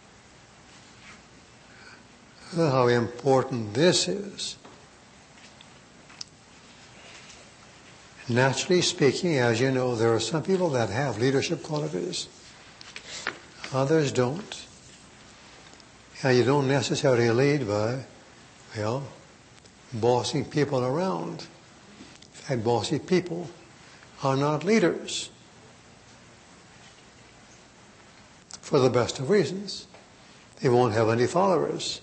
Oh, how important this is. Naturally speaking, as you know, there are some people that have leadership qualities. Others don't. And you don't necessarily lead by, well, bossing people around. In fact, bossy people are not leaders. For the best of reasons. They won't have any followers.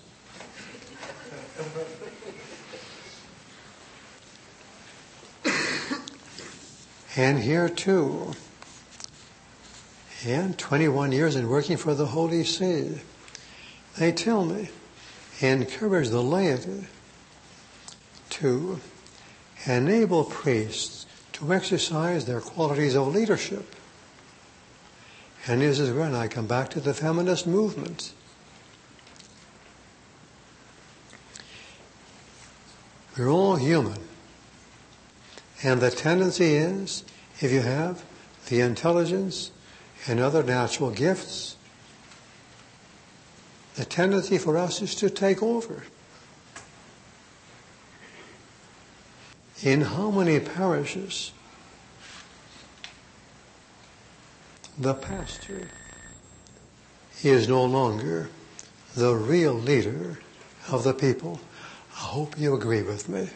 And here too, and twenty-one years in working for the Holy See, they tell me, encourage the laity to enable priests to exercise their qualities of leadership. And this is when I come back to the feminist movement. We're all human. And the tendency is, if you have the intelligence and other natural gifts, the tendency for us is to take over. In how many parishes the pastor is no longer the real leader of the people? I hope you agree with me.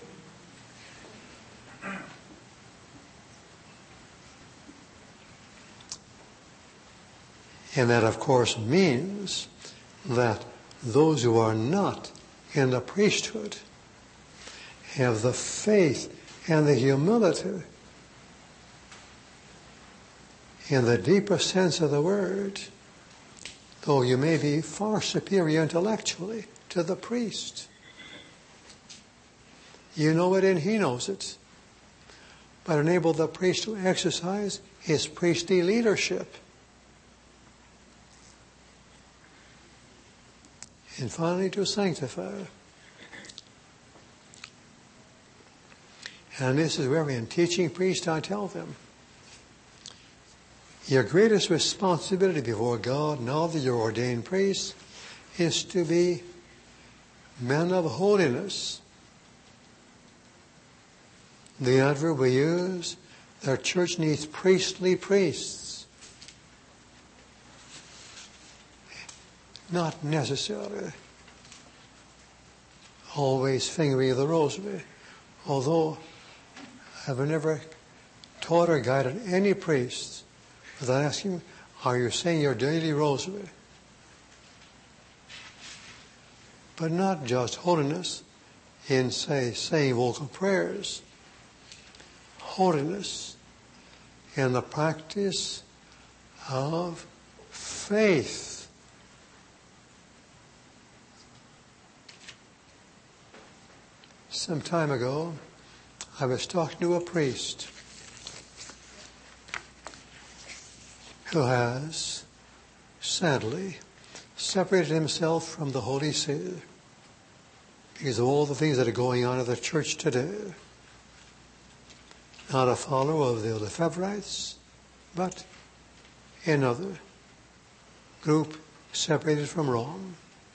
And that, of course, means that those who are not in the priesthood have the faith and the humility in the deeper sense of the word, though you may be far superior intellectually to the priest. You know it and he knows it. But enable the priest to exercise his priestly leadership. And finally to sanctify. And this is where in teaching priests I tell them, your greatest responsibility before God, now that you're ordained priests, is to be men of holiness. The adverb we use, their church needs priestly priests. Not necessarily always fingering the rosary, although I've never taught or guided any priest without asking, are you saying your daily rosary? But not just holiness in, say, saying vocal prayers. Holiness in the practice of faith. Some time ago, I was talking to a priest who has, sadly, separated himself from the Holy See because of all the things that are going on in the church today. Not a follower of the Lefebvrites, but another group separated from Rome.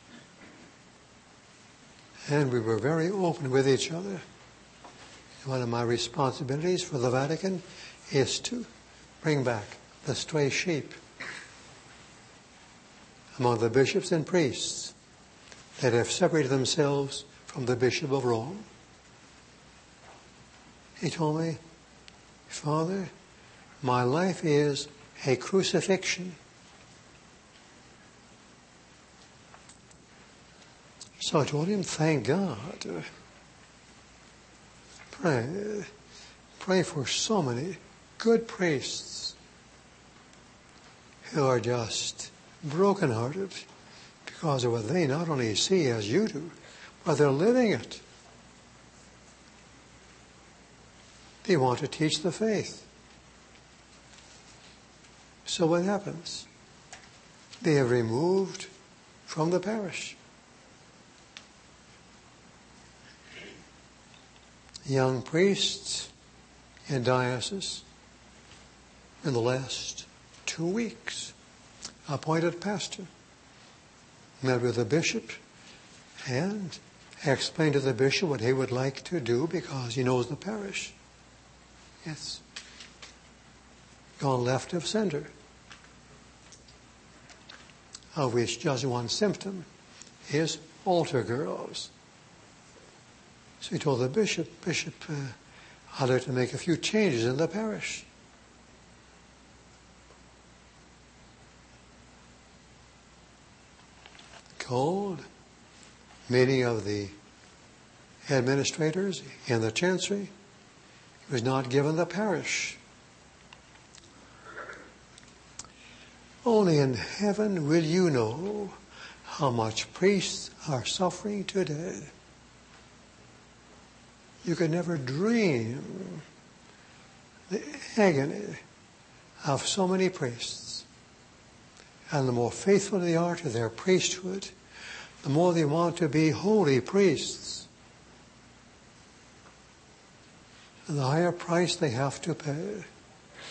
And we were very open with each other. One of my responsibilities for the Vatican is to bring back the stray sheep among the bishops and priests that have separated themselves from the Bishop of Rome. He told me, Father, my life is a crucifixion. So I told him, thank God. Pray. Pray for so many good priests who are just brokenhearted because of what they not only see as you do, but they're living it. They want to teach the faith. So what happens? They have removed from the parish young priests in diocese in the last two weeks. Appointed pastor. Met with the bishop and explained to the bishop what he would like to do because he knows the parish. Yes. Gone left of center. Of which just one symptom is altar girls. So he told the bishop, Bishop, uh, I'd like to make a few changes in the parish. Called meeting of the administrators in the chancery. He was not given the parish. Only in heaven will you know how much priests are suffering today. You could never dream the agony of so many priests. And the more faithful they are to their priesthood, the more they want to be holy priests. And the higher price they have to pay.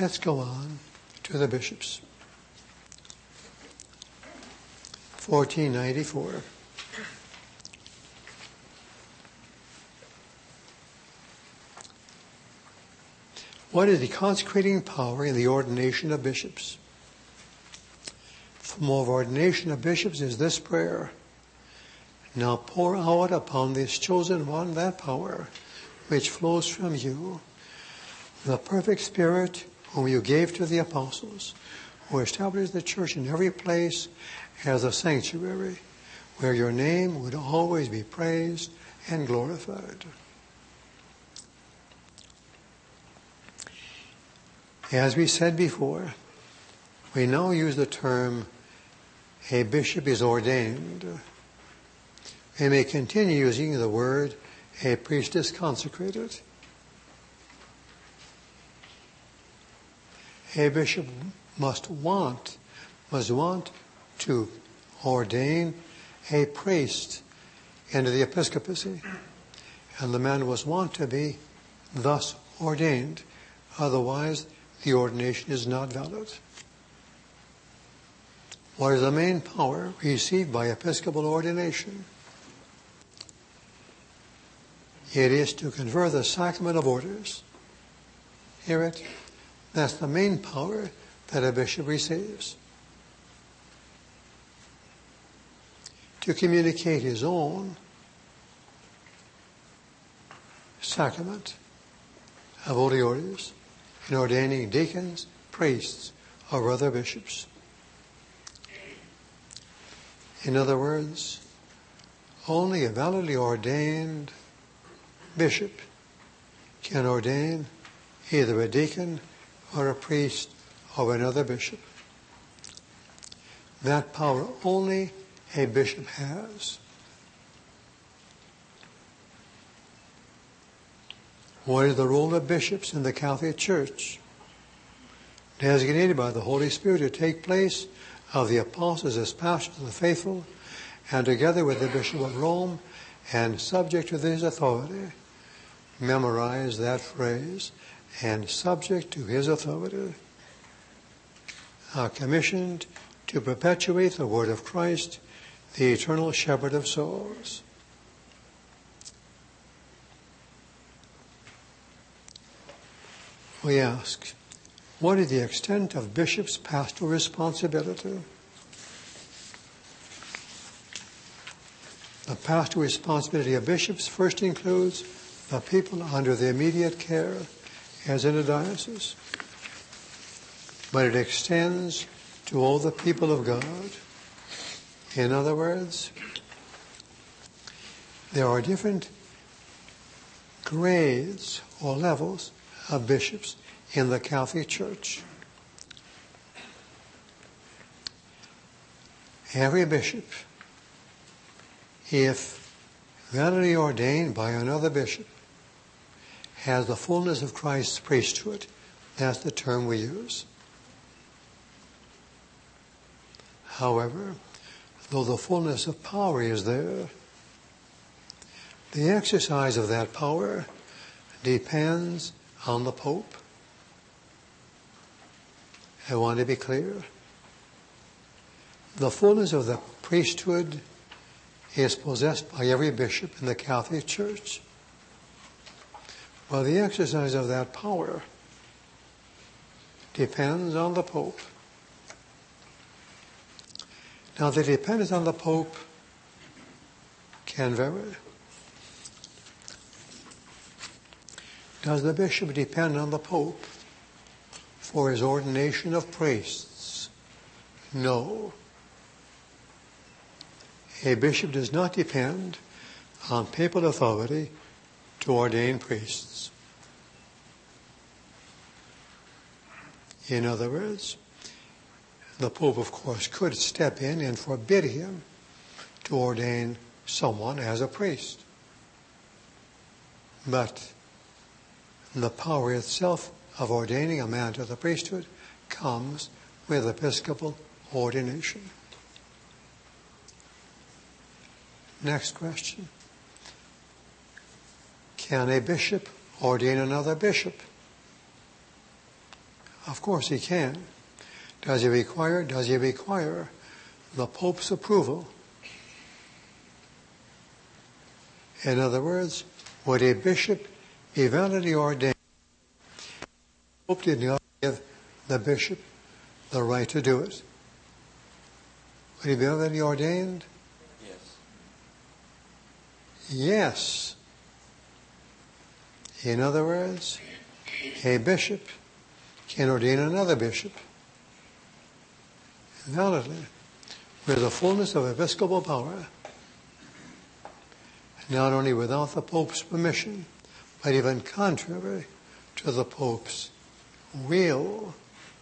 Let's go on to the bishops. fourteen ninety-four. What is the consecrating power in the ordination of bishops? From of ordination of bishops is this prayer: now pour out upon this chosen one that power which flows from you, the perfect Spirit whom you gave to the apostles, who established the church in every place as a sanctuary, where your name would always be praised and glorified. As we said before, we now use the term a bishop is ordained. We may continue using the word a priest is consecrated. A bishop must want, must want to ordain a priest into the episcopacy. And the man was wont to be thus ordained. Otherwise, the ordination is not valid. What is the main power received by episcopal ordination? It is to confer the sacrament of orders. Hear it? That's the main power that a bishop receives. To communicate his own sacrament of holy orders in ordaining deacons, priests, or other bishops. In other words, only a validly ordained bishop can ordain either a deacon or a priest of another bishop. That power only a bishop has. What is the role of bishops in the Catholic Church? Designated by the Holy Spirit to take place of the apostles as pastors of the faithful, and together with the Bishop of Rome, and subject to his authority. Memorize that phrase, and subject to his authority. Are commissioned to perpetuate the word of Christ, the eternal shepherd of souls. We ask, what is the extent of bishops' pastoral responsibility? The pastoral responsibility of bishops first includes the people under their immediate care, as in a diocese. But it extends to all the people of God. In other words, there are different grades or levels of bishops in the Catholic Church. Every bishop, if validly ordained by another bishop, has the fullness of Christ's priesthood. That's the term we use. However, though the fullness of power is there, the exercise of that power depends on the Pope. I want to be clear. The fullness of the priesthood is possessed by every bishop in the Catholic Church. Well, the exercise of that power depends on the Pope. Now, the dependence on the Pope can vary. Does the bishop depend on the Pope for his ordination of priests? No. A bishop does not depend on papal authority to ordain priests. In other words, the Pope, of course, could step in and forbid him to ordain someone as a priest. But the power itself of ordaining a man to the priesthood comes with episcopal ordination. Next question. Can a bishop ordain another bishop? Of course he can. Does he require, does he require the Pope's approval? In other words, would a bishop be validly ordained? The Pope did not give the bishop the right to do it. Would he be validly ordained? Yes. Yes. In other words, a bishop can ordain another bishop validly with the fullness of episcopal power, not only without the Pope's permission, but even contrary to the Pope's will.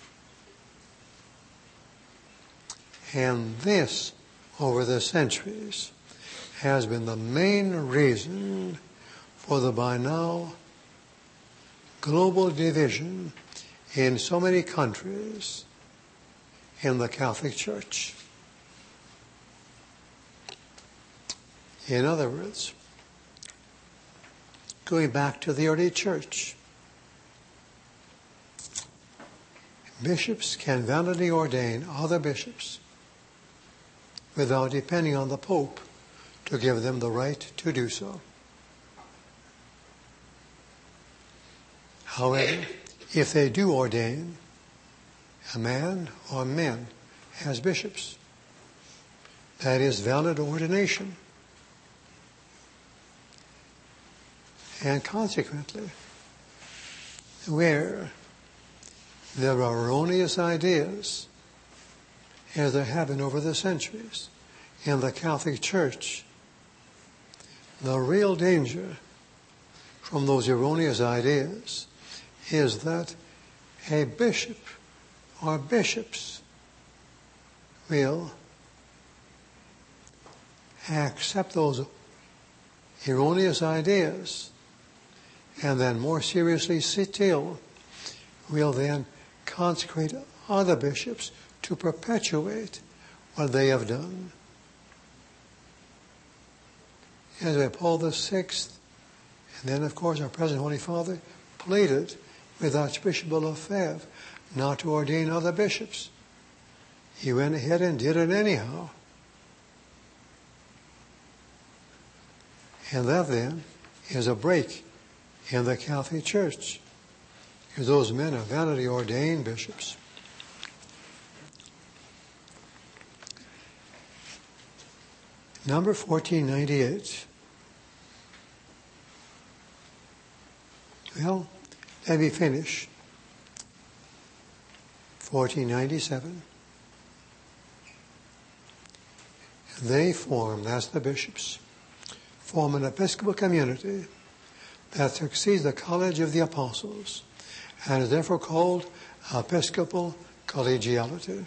And this, over the centuries, has been the main reason for the by now global division in so many countries in the Catholic Church. In other words, going back to the early church, bishops can validly ordain other bishops without depending on the Pope to give them the right to do so. However, if they do ordain a man or men as bishops, that is valid ordination. And consequently, where there are erroneous ideas, as there have been over the centuries in the Catholic Church, the real danger from those erroneous ideas is that a bishop or bishops will accept those erroneous ideas and then more seriously still will then consecrate other bishops to perpetuate what they have done. As why Paul the Sixth, and then of course our present Holy Father, pleaded with Archbishop of Lefebvre not to ordain other bishops. He went ahead and did it anyhow. And that then is a break in the Catholic Church, because those men are validly ordained bishops. Number fourteen ninety-eight. Well, let me finish. fourteen ninety-seven. They form, that's the bishops, form an episcopal community that succeeds the College of the Apostles and is therefore called episcopal collegiality.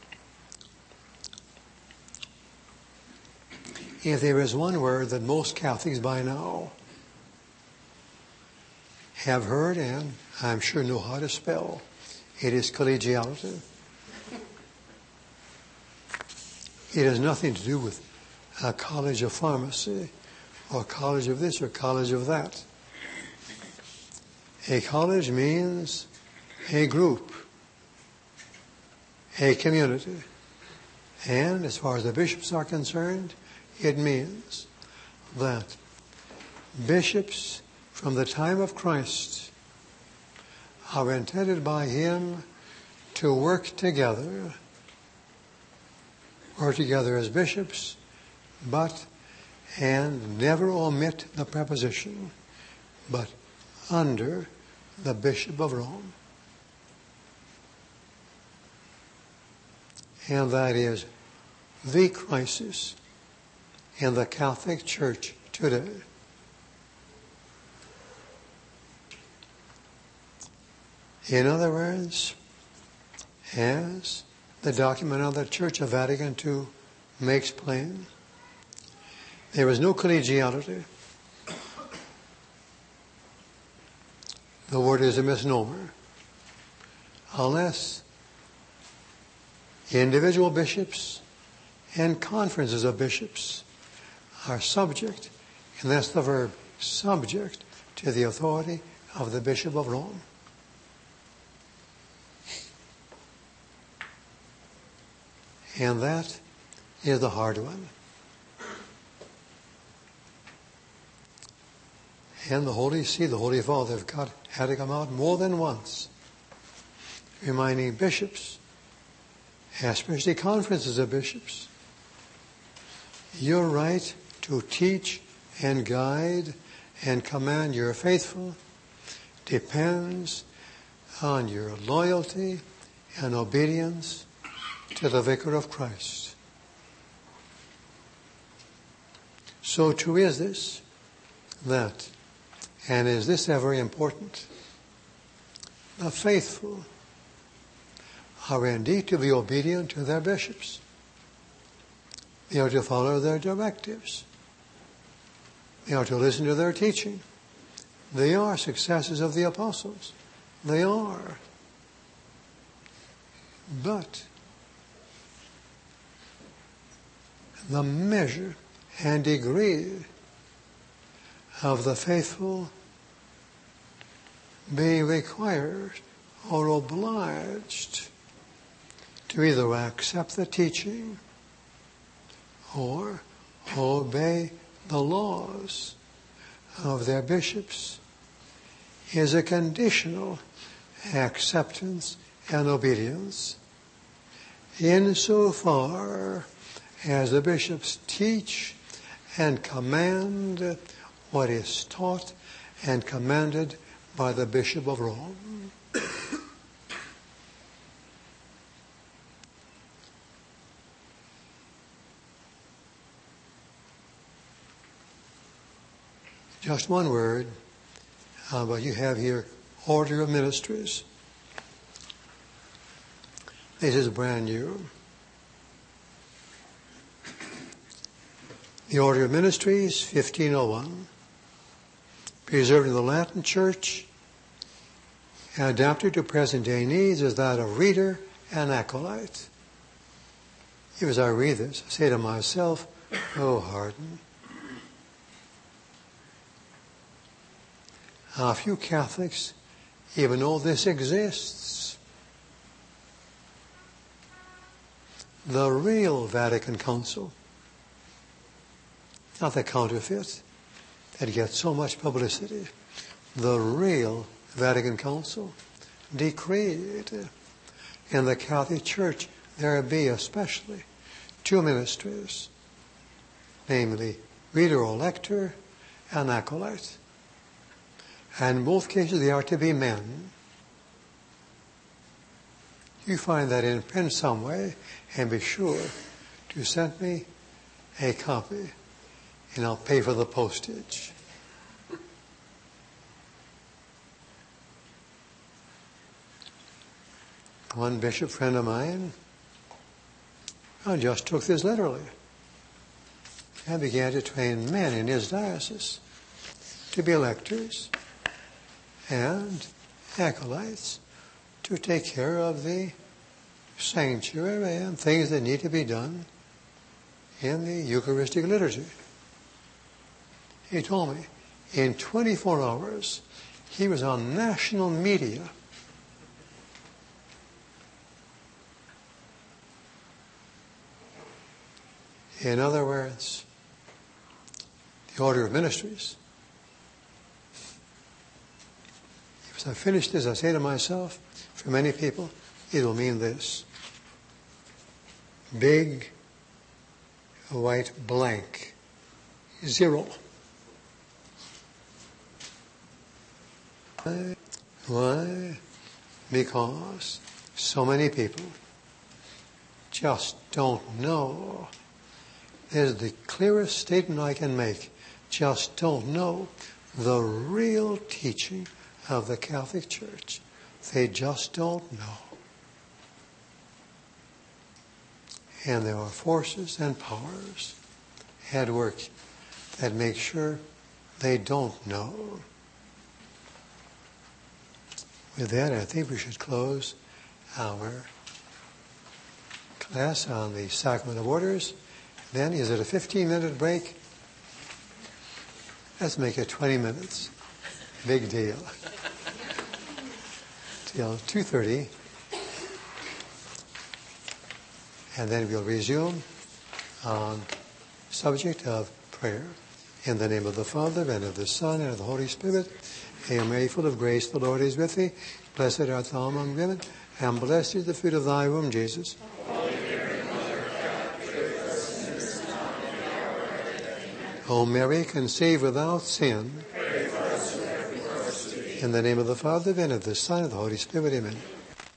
If there is one word that most Catholics by now have heard and I'm sure know how to spell, it is collegiality. It has nothing to do with a college of pharmacy or college of this or college of that. A college means a group, a community. And as far as the bishops are concerned, it means that bishops from the time of Christ are intended by him to work together, work together as bishops, but, and never omit the preposition, but under the Bishop of Rome. And that is the crisis in the Catholic Church today. In other words, as the document of the Church of Vatican two makes plain, there is no collegiality. The word is a misnomer. Unless individual bishops and conferences of bishops are subject, and that's the verb, subject to the authority of the Bishop of Rome. And that is the hard one. And the Holy See, the Holy Father, have got, had to come out more than once, reminding bishops, especially conferences of bishops, your right to teach and guide and command your faithful depends on your loyalty and obedience to the Vicar of Christ. So true is this, that, and is this ever important, the faithful are indeed to be obedient to their bishops. They are to follow their directives. They are to listen to their teaching. They are successors of the apostles. They are. But the measure and degree of the faithful being required or obliged to either accept the teaching or obey the laws of their bishops is a conditional acceptance and obedience insofar as the bishops teach and command what is taught and commanded by the Bishop of Rome. Just one word, uh, but you have here Order of Ministries. This is brand new. The Order of Ministries, fifteen oh one, preserved in the Latin Church, adapted to present-day needs, is that of reader and acolyte. Even as I read this, I say to myself, oh, Hardin. How few Catholics even know this exists. The real Vatican Council, not the counterfeit that gets so much publicity. The real Vatican Council decreed in the Catholic Church there be especially two ministries, namely reader or lector and acolyte. And in both cases they are to be men. You find that in print some way, and be sure to send me a copy, and I'll pay for the postage. One bishop friend of mine, I just took this literally and began to train men in his diocese to be lectors and acolytes to take care of the sanctuary and things that need to be done in the Eucharistic liturgy. He told me in twenty-four hours he was on national media. In other words, the Order of Ministries. As I finish this, I say to myself, for many people, it will mean this. Big, white blank. Zero. Why? Why? Because so many people just don't know. There's the clearest statement I can make. Just don't know the real teaching of the Catholic Church. They just don't know. And there are forces and powers at work that make sure they don't know. With that, I think we should close our class on the Sacrament of Orders. Then, is it a fifteen-minute break? Let's make it twenty minutes. Big deal. Till two thirty. and then we'll resume on subject of prayer. In the name of the Father, and of the Son, and of the Holy Spirit. Hail Mary, full of grace, the Lord is with thee. Blessed art thou among women, and blessed is the fruit of thy womb, Jesus. O Mary, conceived without sin. In the name of the Father, and of the Son, and of the Holy Spirit. Amen.